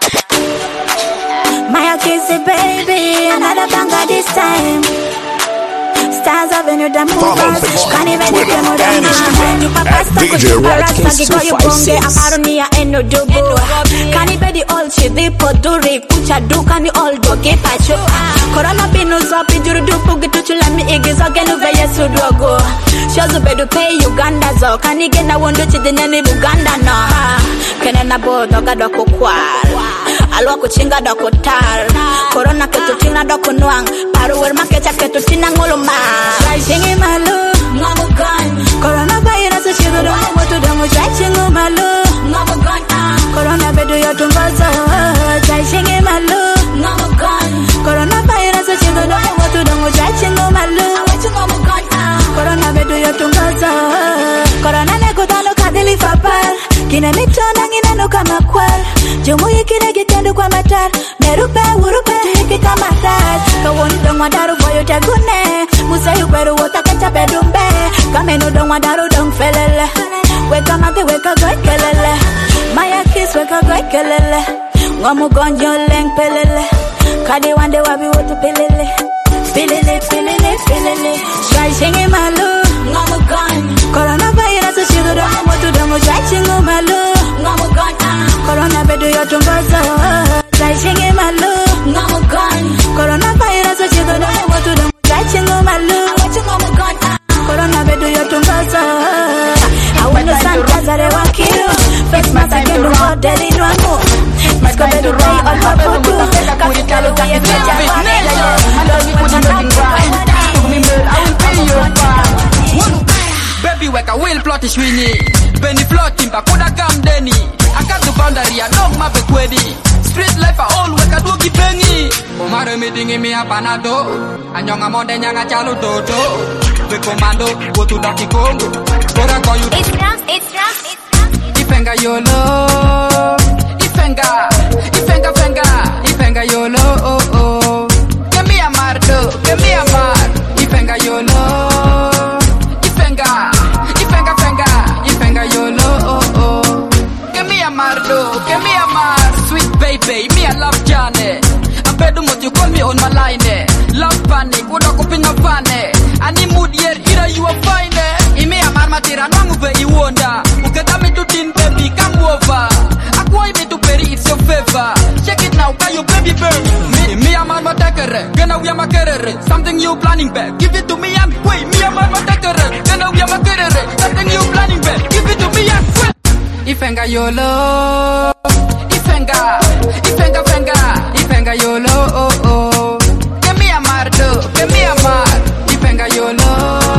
My kiss it baby, another banger this time. Stars of any damn movers. Can't even get them out of my you papa stuck with the rasta. Get all you bonge, aparonia and no double. Can't even the old shit, they put do rig, kucha do, can the old dog get pacho. Corona pinus up, you do puget to chulami igis again over yes to drogo. Shows the bed to pay Uganda zo. Can you get na one to the name Uganda no? Can I board dog a doko kwal? Alwa kuchinga doko tar. Corona ketu tina doko nuang. Paru wer makecha ketu tina ngoloma. Try singing malu, ngamu gun. Corona virus is you don't want to do much. Try singing malu, ngamu gun. Corona bedu yo tumbazo. Try singing malu, ngamu gun. Corona virus is you don't want to do much. Try singing malu, ngamu gun. Corona bedu yo tumbazo. Corona nekutano kadili fapal. Kine mitona ngina no kama kwal. Jumu yikine gitendo kwa matar. Merupe urupe hiki kama tar. Kawoni dongwa daru boyo tagune. Musa yuberu wota kacha bedumbe. Kamenu dongwa daru dong felele. Weka mate weka goy kelele. Maya kiss weka goy kelele. Ngamu gonjo leng pelele. Kade wande wabi wotu pelele. Pelele pelele pelele. Try singing malu. Ngamu gon. Corona virus is you don't want to do much. Try singing malu. Ngamu gon. Corona bedu yo tumbazo. Try singing malu. Ngamu gon. Corona virus is you don't want to do much. Try singing malu. Ngamu gon. Corona bedu yo tumbazo. I wanna stand Tazare wakiru. Face mask again do all daily no amo. Masko bedu ray all my photo. Kakitalu kaya keja. Baby weka will plot is winning. Benny plotting ba kuda kam deni. Akat the boundary along my bekwedi. Street life all weka dugi bengi. Omare meeting me apanado. Anyonga monde nyanga chalo dodo. We commando go to Donkey Kongo. Gora call you. It's round, it's round, it's round. Ifenga yolo. Ifenga. Ifenga fenga. Ifenga yolo. Oh oh. Give me a mardo. Give me a mar. Ifenga yolo. Ifenga. Ifenga fenga. Ifenga yolo. Oh oh. Give me a mardo. Give me a mar. Sweet baby. Me a love Johnny. I bedu what you call me on my line. Love panic. Woda kupinga pane. Ani mood yer ira you are fine. Ime a marma tira nangu ve you wonder. Uketa me to tin baby come over. Akwai me to peri it's your favor. Check it now, can you baby bird? Me me a marma takere. Gonna we a makerere. Something you planning back. Give it to me and wait. Me a marma takere. Gonna we a makerere. Something you planning back. Give it to me and wait. Ifenga yolo. Ifenga. Ifenga fenga. Ifenga yolo. Oh oh. Give me a mardo. Give me a mar. Ifenga yolo.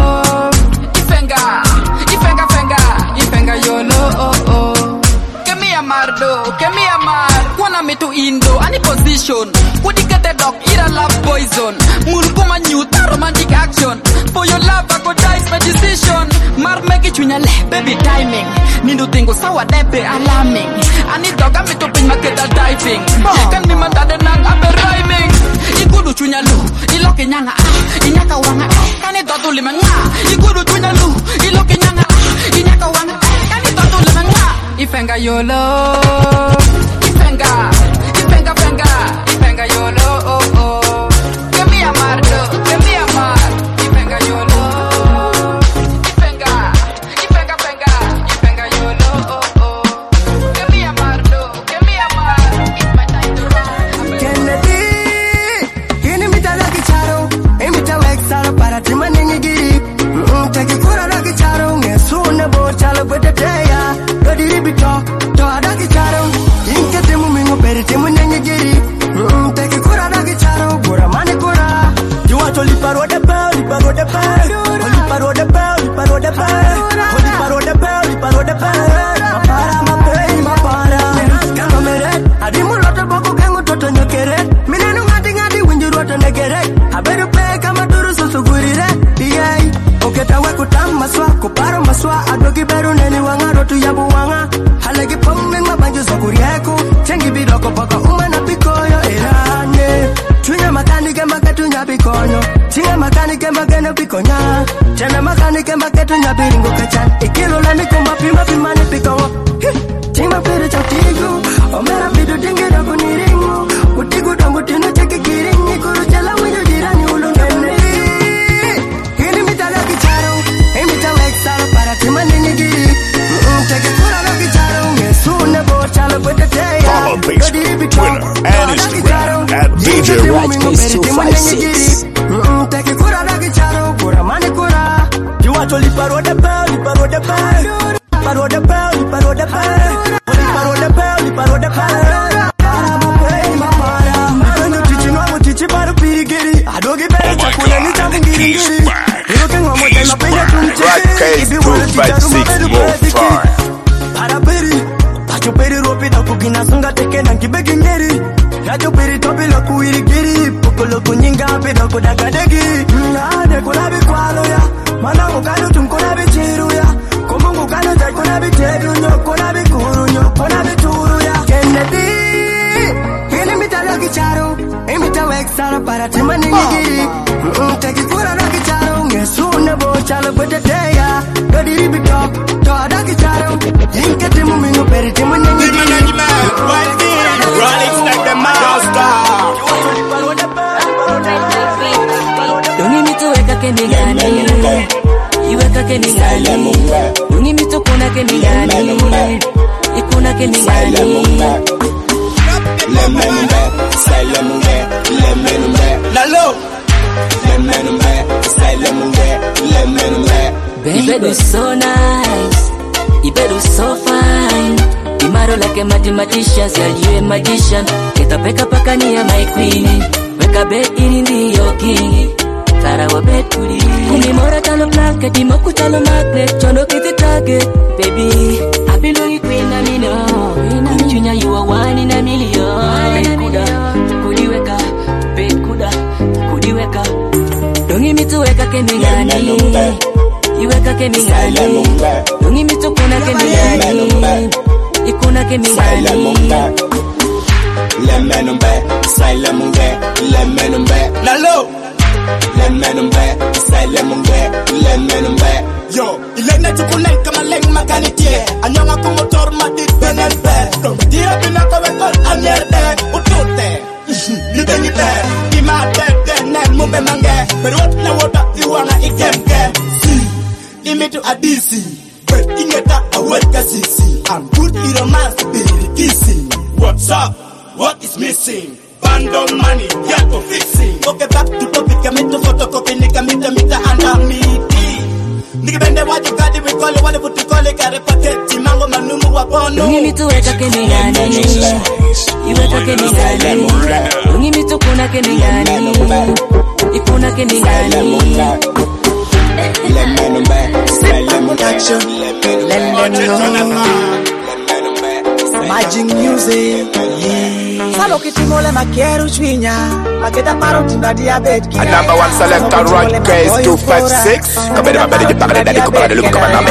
Ifenga. Ifenga fenga. Ifenga yolo. Oh oh. Give me a mardo. Give me a mar. Wanna me to Indo. Any position. Kudi get a dog. Ira love poison. Mulukuma new romantic action. For your love I go die my decision. Mar make it winya le baby timing. Nindo tingo sawa depe alarming. Ani doga me to pin makeda diving. Kan mi mandade nang abe rhyming. Igudu chunya lu. Iloke nyanga. Inyaka wanga. Kane dotu limanga. Igudu chunya lu. Iloke nyanga. Inyaka wanga. Kane dotu limanga. Ifenga yolo. Ifenga. Ifenga fenga. Ifenga yolo. Oh oh. Give me a mardo. Give me a mar. Ifenga yolo. Ifenga. Ifenga fenga. Ifenga yolo. Oh oh. Give me a mardo. Give me a mar. It's my time to run. Kennedy, kini mitala kicharo, imita wexara para timani ngiri. Take kura na kicharo, ngesuna bo chala pete teya. Dodi ribito, to ada kicharo. Inke timu mingo peri Tinga makani kemba gena pikonya. Tena makani kemba keto nyabiringo kachan. Ikilo la mikumba pima pima ni pikawa. Tinga pere chatigu. Omera pidu tingi dogo niringu. Utigu dongo tino cheki kiringi. Kuru chala winyo jirani ulungene. Hini mitala kicharo. Hini mitala exalo para tima nini giri. Take it put on a guitar. Soon the boat chala put the day. Follow Facebook, Twitter, and Instagram at D J Right Case two five six. Take it put on a guitar. Pura manikura. You want to live for the bell, live for the bell. Paro the bell, live for the bell. Paro the bell, live for the bell. Right Case two five six more far. Paraperi, pachoperi ropi na kukina sunga teke na kibeki ngeri. Rajoperi topi lo kuirigiri, pokolo kunyinga pedo kodagadegi. Nade kulabi kwalo ya, mana mukano tunkolabi chiru ya. Kumungu kano jai kolabi tedu nyo, kolabi kuru nyo, kolabi turu ya. Kennedy, hini mitala kicharo, imita wexara para tima ningigiri. Take it pura na kicharo, ngesune bo chalo pete teya. Dodi ribi top, toda kicharo. Inke timu mingu peri timu ningigiri. Rolling like the master. Dungi mitu weka keningani. Iweka keningani. Dungi mitu kuna keningani. Ikuna keningani. Lemenumbe, say lemunge, lemenumbe. Lalo. Lemenumbe, say lemunge, lemenumbe. Baby, you so nice. You better so fine. Imaro like a mathematician, tell you a magician. Get a peka pakani my queen. Weka bet in the yoki. Tarawa bet kuri. Kuni mora talo blanket, imoku talo magnet. Chono kiti target, baby. I belong you queen na mino. Junior, you are one in a million. Bet kuda, kudi weka. Bet kuda, kudi weka. Dongi mitu weka keningani. Iweka keningani. Dongi mitu kuna keningani. Ikuna keningani. Lemenumbe, say lemunge, lemenumbe. Lalo. Lemenumbe, say lemunge, lemenumbe. Yo, ilene tukunen kama leng makanitie. Anyonga kumotor madit benelbe. From dia binaka wekon anyerde. Utote, libengite. Ima tete nen mumbe mange. Pero what na wota iwana ikemke. Si, imitu adisi. But ingeta aweka sisi. I'm good in romance, baby kissing. What's up? What is missing? Bundle money, yeah, for fixing. Okay, back to topic, I made to photocopy, nigga, meter, meter, under me. Nigga, bend the what you got it, we call it, what you put to call it, got a packet, mango, manumu, wapon. Dungi mitu weka keningani. Iweka keningani. Dungi mitu kuna keningani. Ikuna keningani. Lemenumbe, say lemunge, lemenumbe. Magic music, yeah. Salo kitimole makeru chwinya, maketa paro tinda diabetes. A number one selector, Right Case two five six. Come here, my baby, you back there, come on, look, come on,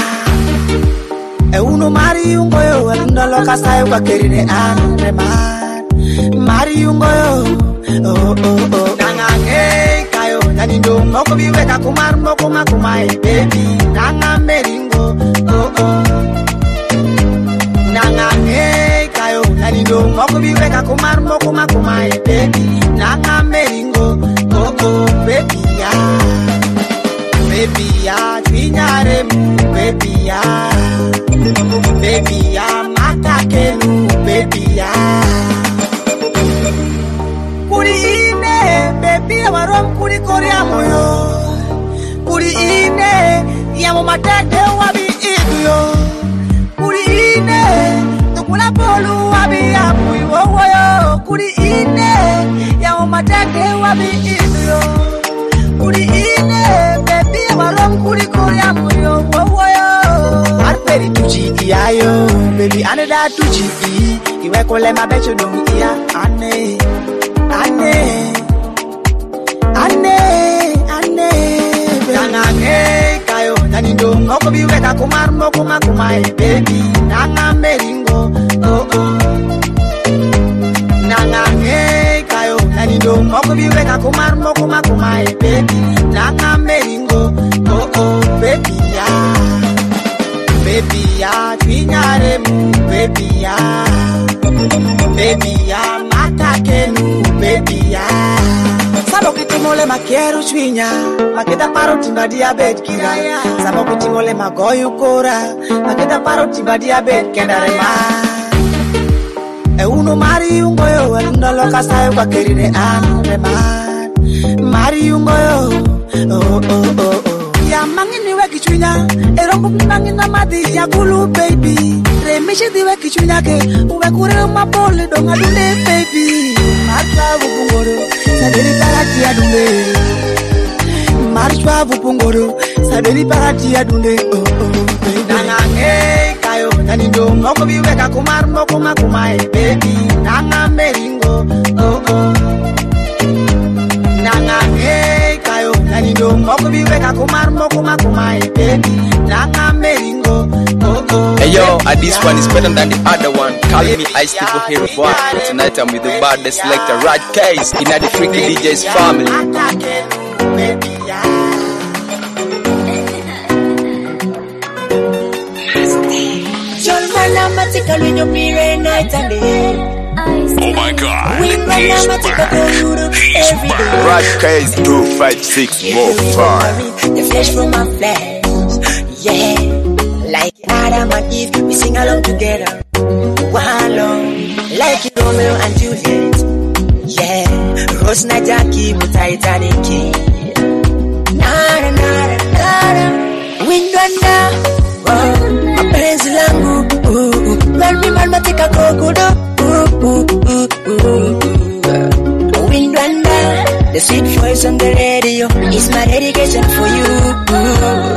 e uno mari ungo yo, endo loka sai kwa kerine ane man. Mari ungo yo, oh oh oh. Nangange kayo, nani ndo moko biweka kumar moko makumai baby. Nanga meringo, oh oh. Nanga hey kayo, nani do moko biweka kumar moko makumai baby. Nanga meringo, oh oh baby ya, baby ya, twinyare mu baby ya, baby ya, makakelu baby ya. Kuri ine baby ya warom kuri korea moyo, kuri ine ya mo matete wabi iduyo. Kuri ine, tukula polu wabi ya mui wowoyo. Kuri ine, ya umatake wabi iduyo. Kuri ine, baby ya walom kuri kuri ya mui wowoyo. Arperi tuji iyayo, baby ane da tuji i. Iwe kole mabecho dongi iya, ane, ane, ane, ane. Nangange kayo, nani do moko biweka kumar moko makumai baby. Nanga meringo, oh oh. Nangange kayo, nani do moko moko biweka kumar moko makumai baby nanga meringo oh oh baby ya baby ya twinyare mu baby ya baby ya matakenu baby ya Sabo kitimole makiero chwinya makeda paro timba diabet kira Sabo kitimole magoyu kora makeda paro timba diabet kendare ma E uno mari ungoyo Wenda loka sayo kwa kerine ane man Mari ungoyo Oh oh oh oh Ya mangini we kichwinya Erongo mangina madi ya gulu baby Remishi diwe kichwinya ke Uwe kure umapole donga dune baby Marchwa vupungoro Sadeli parati ya dune Marchwa vupungoro Sadeli parati ya dune Oh oh baby Nangange kayo Nanindo moko biweka kumar moko makumai baby Nanga meringo Oh oh Nangange kayo Nanindo moko biweka kumar moko makumai baby Nanga meringo Oh oh Hey yo, uh, this one is better than the other one. Call me Ice Tipo Hero Boy. Tonight I'm with the baddest selector Raj Case in the Freaky D J's family. Oh my God, he's back. He's back. Raj Case two five six more fire. The flesh from my flesh, yeah. Like Adam and Eve, we sing along together. One long, like Romeo and Juliet, yeah. Rose na Jackie, Titanic. Nara nara nara, wind wanda, oh, mapenzi langu, uh, Mami mama tika kokodo, uh, uh, uh, uh, uh. Wind wanda, the sweet voice on the radio is my dedication for you. Uh.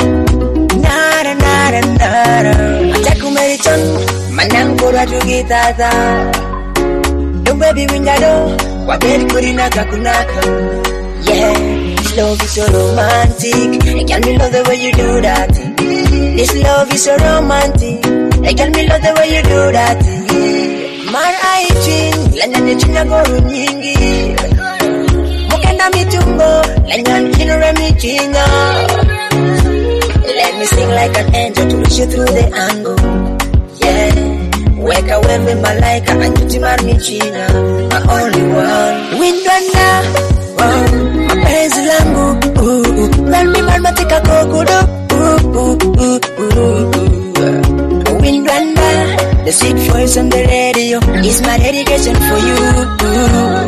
Nara nara nara, achaku merichon, manang kura jugitata. Yo baby wingado, waberi kurina kakunaka. Yeah, this love is so romantic. I can't love the way you do that. This love is so romantic. I can't love the way you do that. Mar aichin, lanya nechina goru nyingi. Mukenda mitumbo, lanya kinure michinga. Let me sing like an angel to reach you through the angle. Yeah, weka wewe malaika anyutimar michina. My only one. Windwana, wow, mapenzi langu. Uh, uh, Nalmi malmatika kokodo. Uh, uh, uh, uh, uh. Windwana, the sweet voice on the radio is my dedication for you. Uh,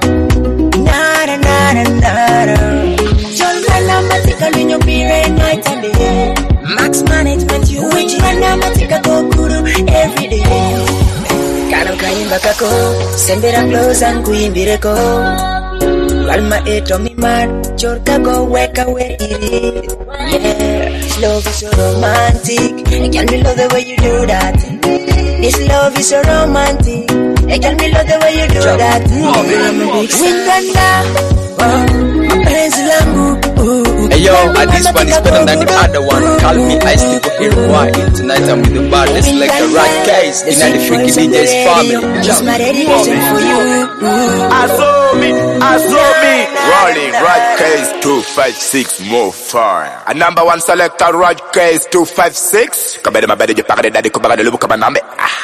nara nara nara. Jolana matika linyo pire night and day. Max management you which rana matika kokuru every day. Kano kaimba kako sembera close and kuimbireko. Alma eto mi mar chorka go weka we iri. Yeah, this love is so romantic. I can't believe the way you do that. This love is so romantic. I can't believe the way you do that. Wind wanda, wow, mapenzi langu. Hey yo, uh, this one is better than the other one. Call me Ice Tipo Hero Boy. Tonight I'm with the baddest selector Raj Case in the Freaky D J's family. I saw me, I saw me. Rolling Raj Case two five six more fire. A number one selector Raj Case two five six. Come on, my baby, you pack it, daddy, come back, look at my name.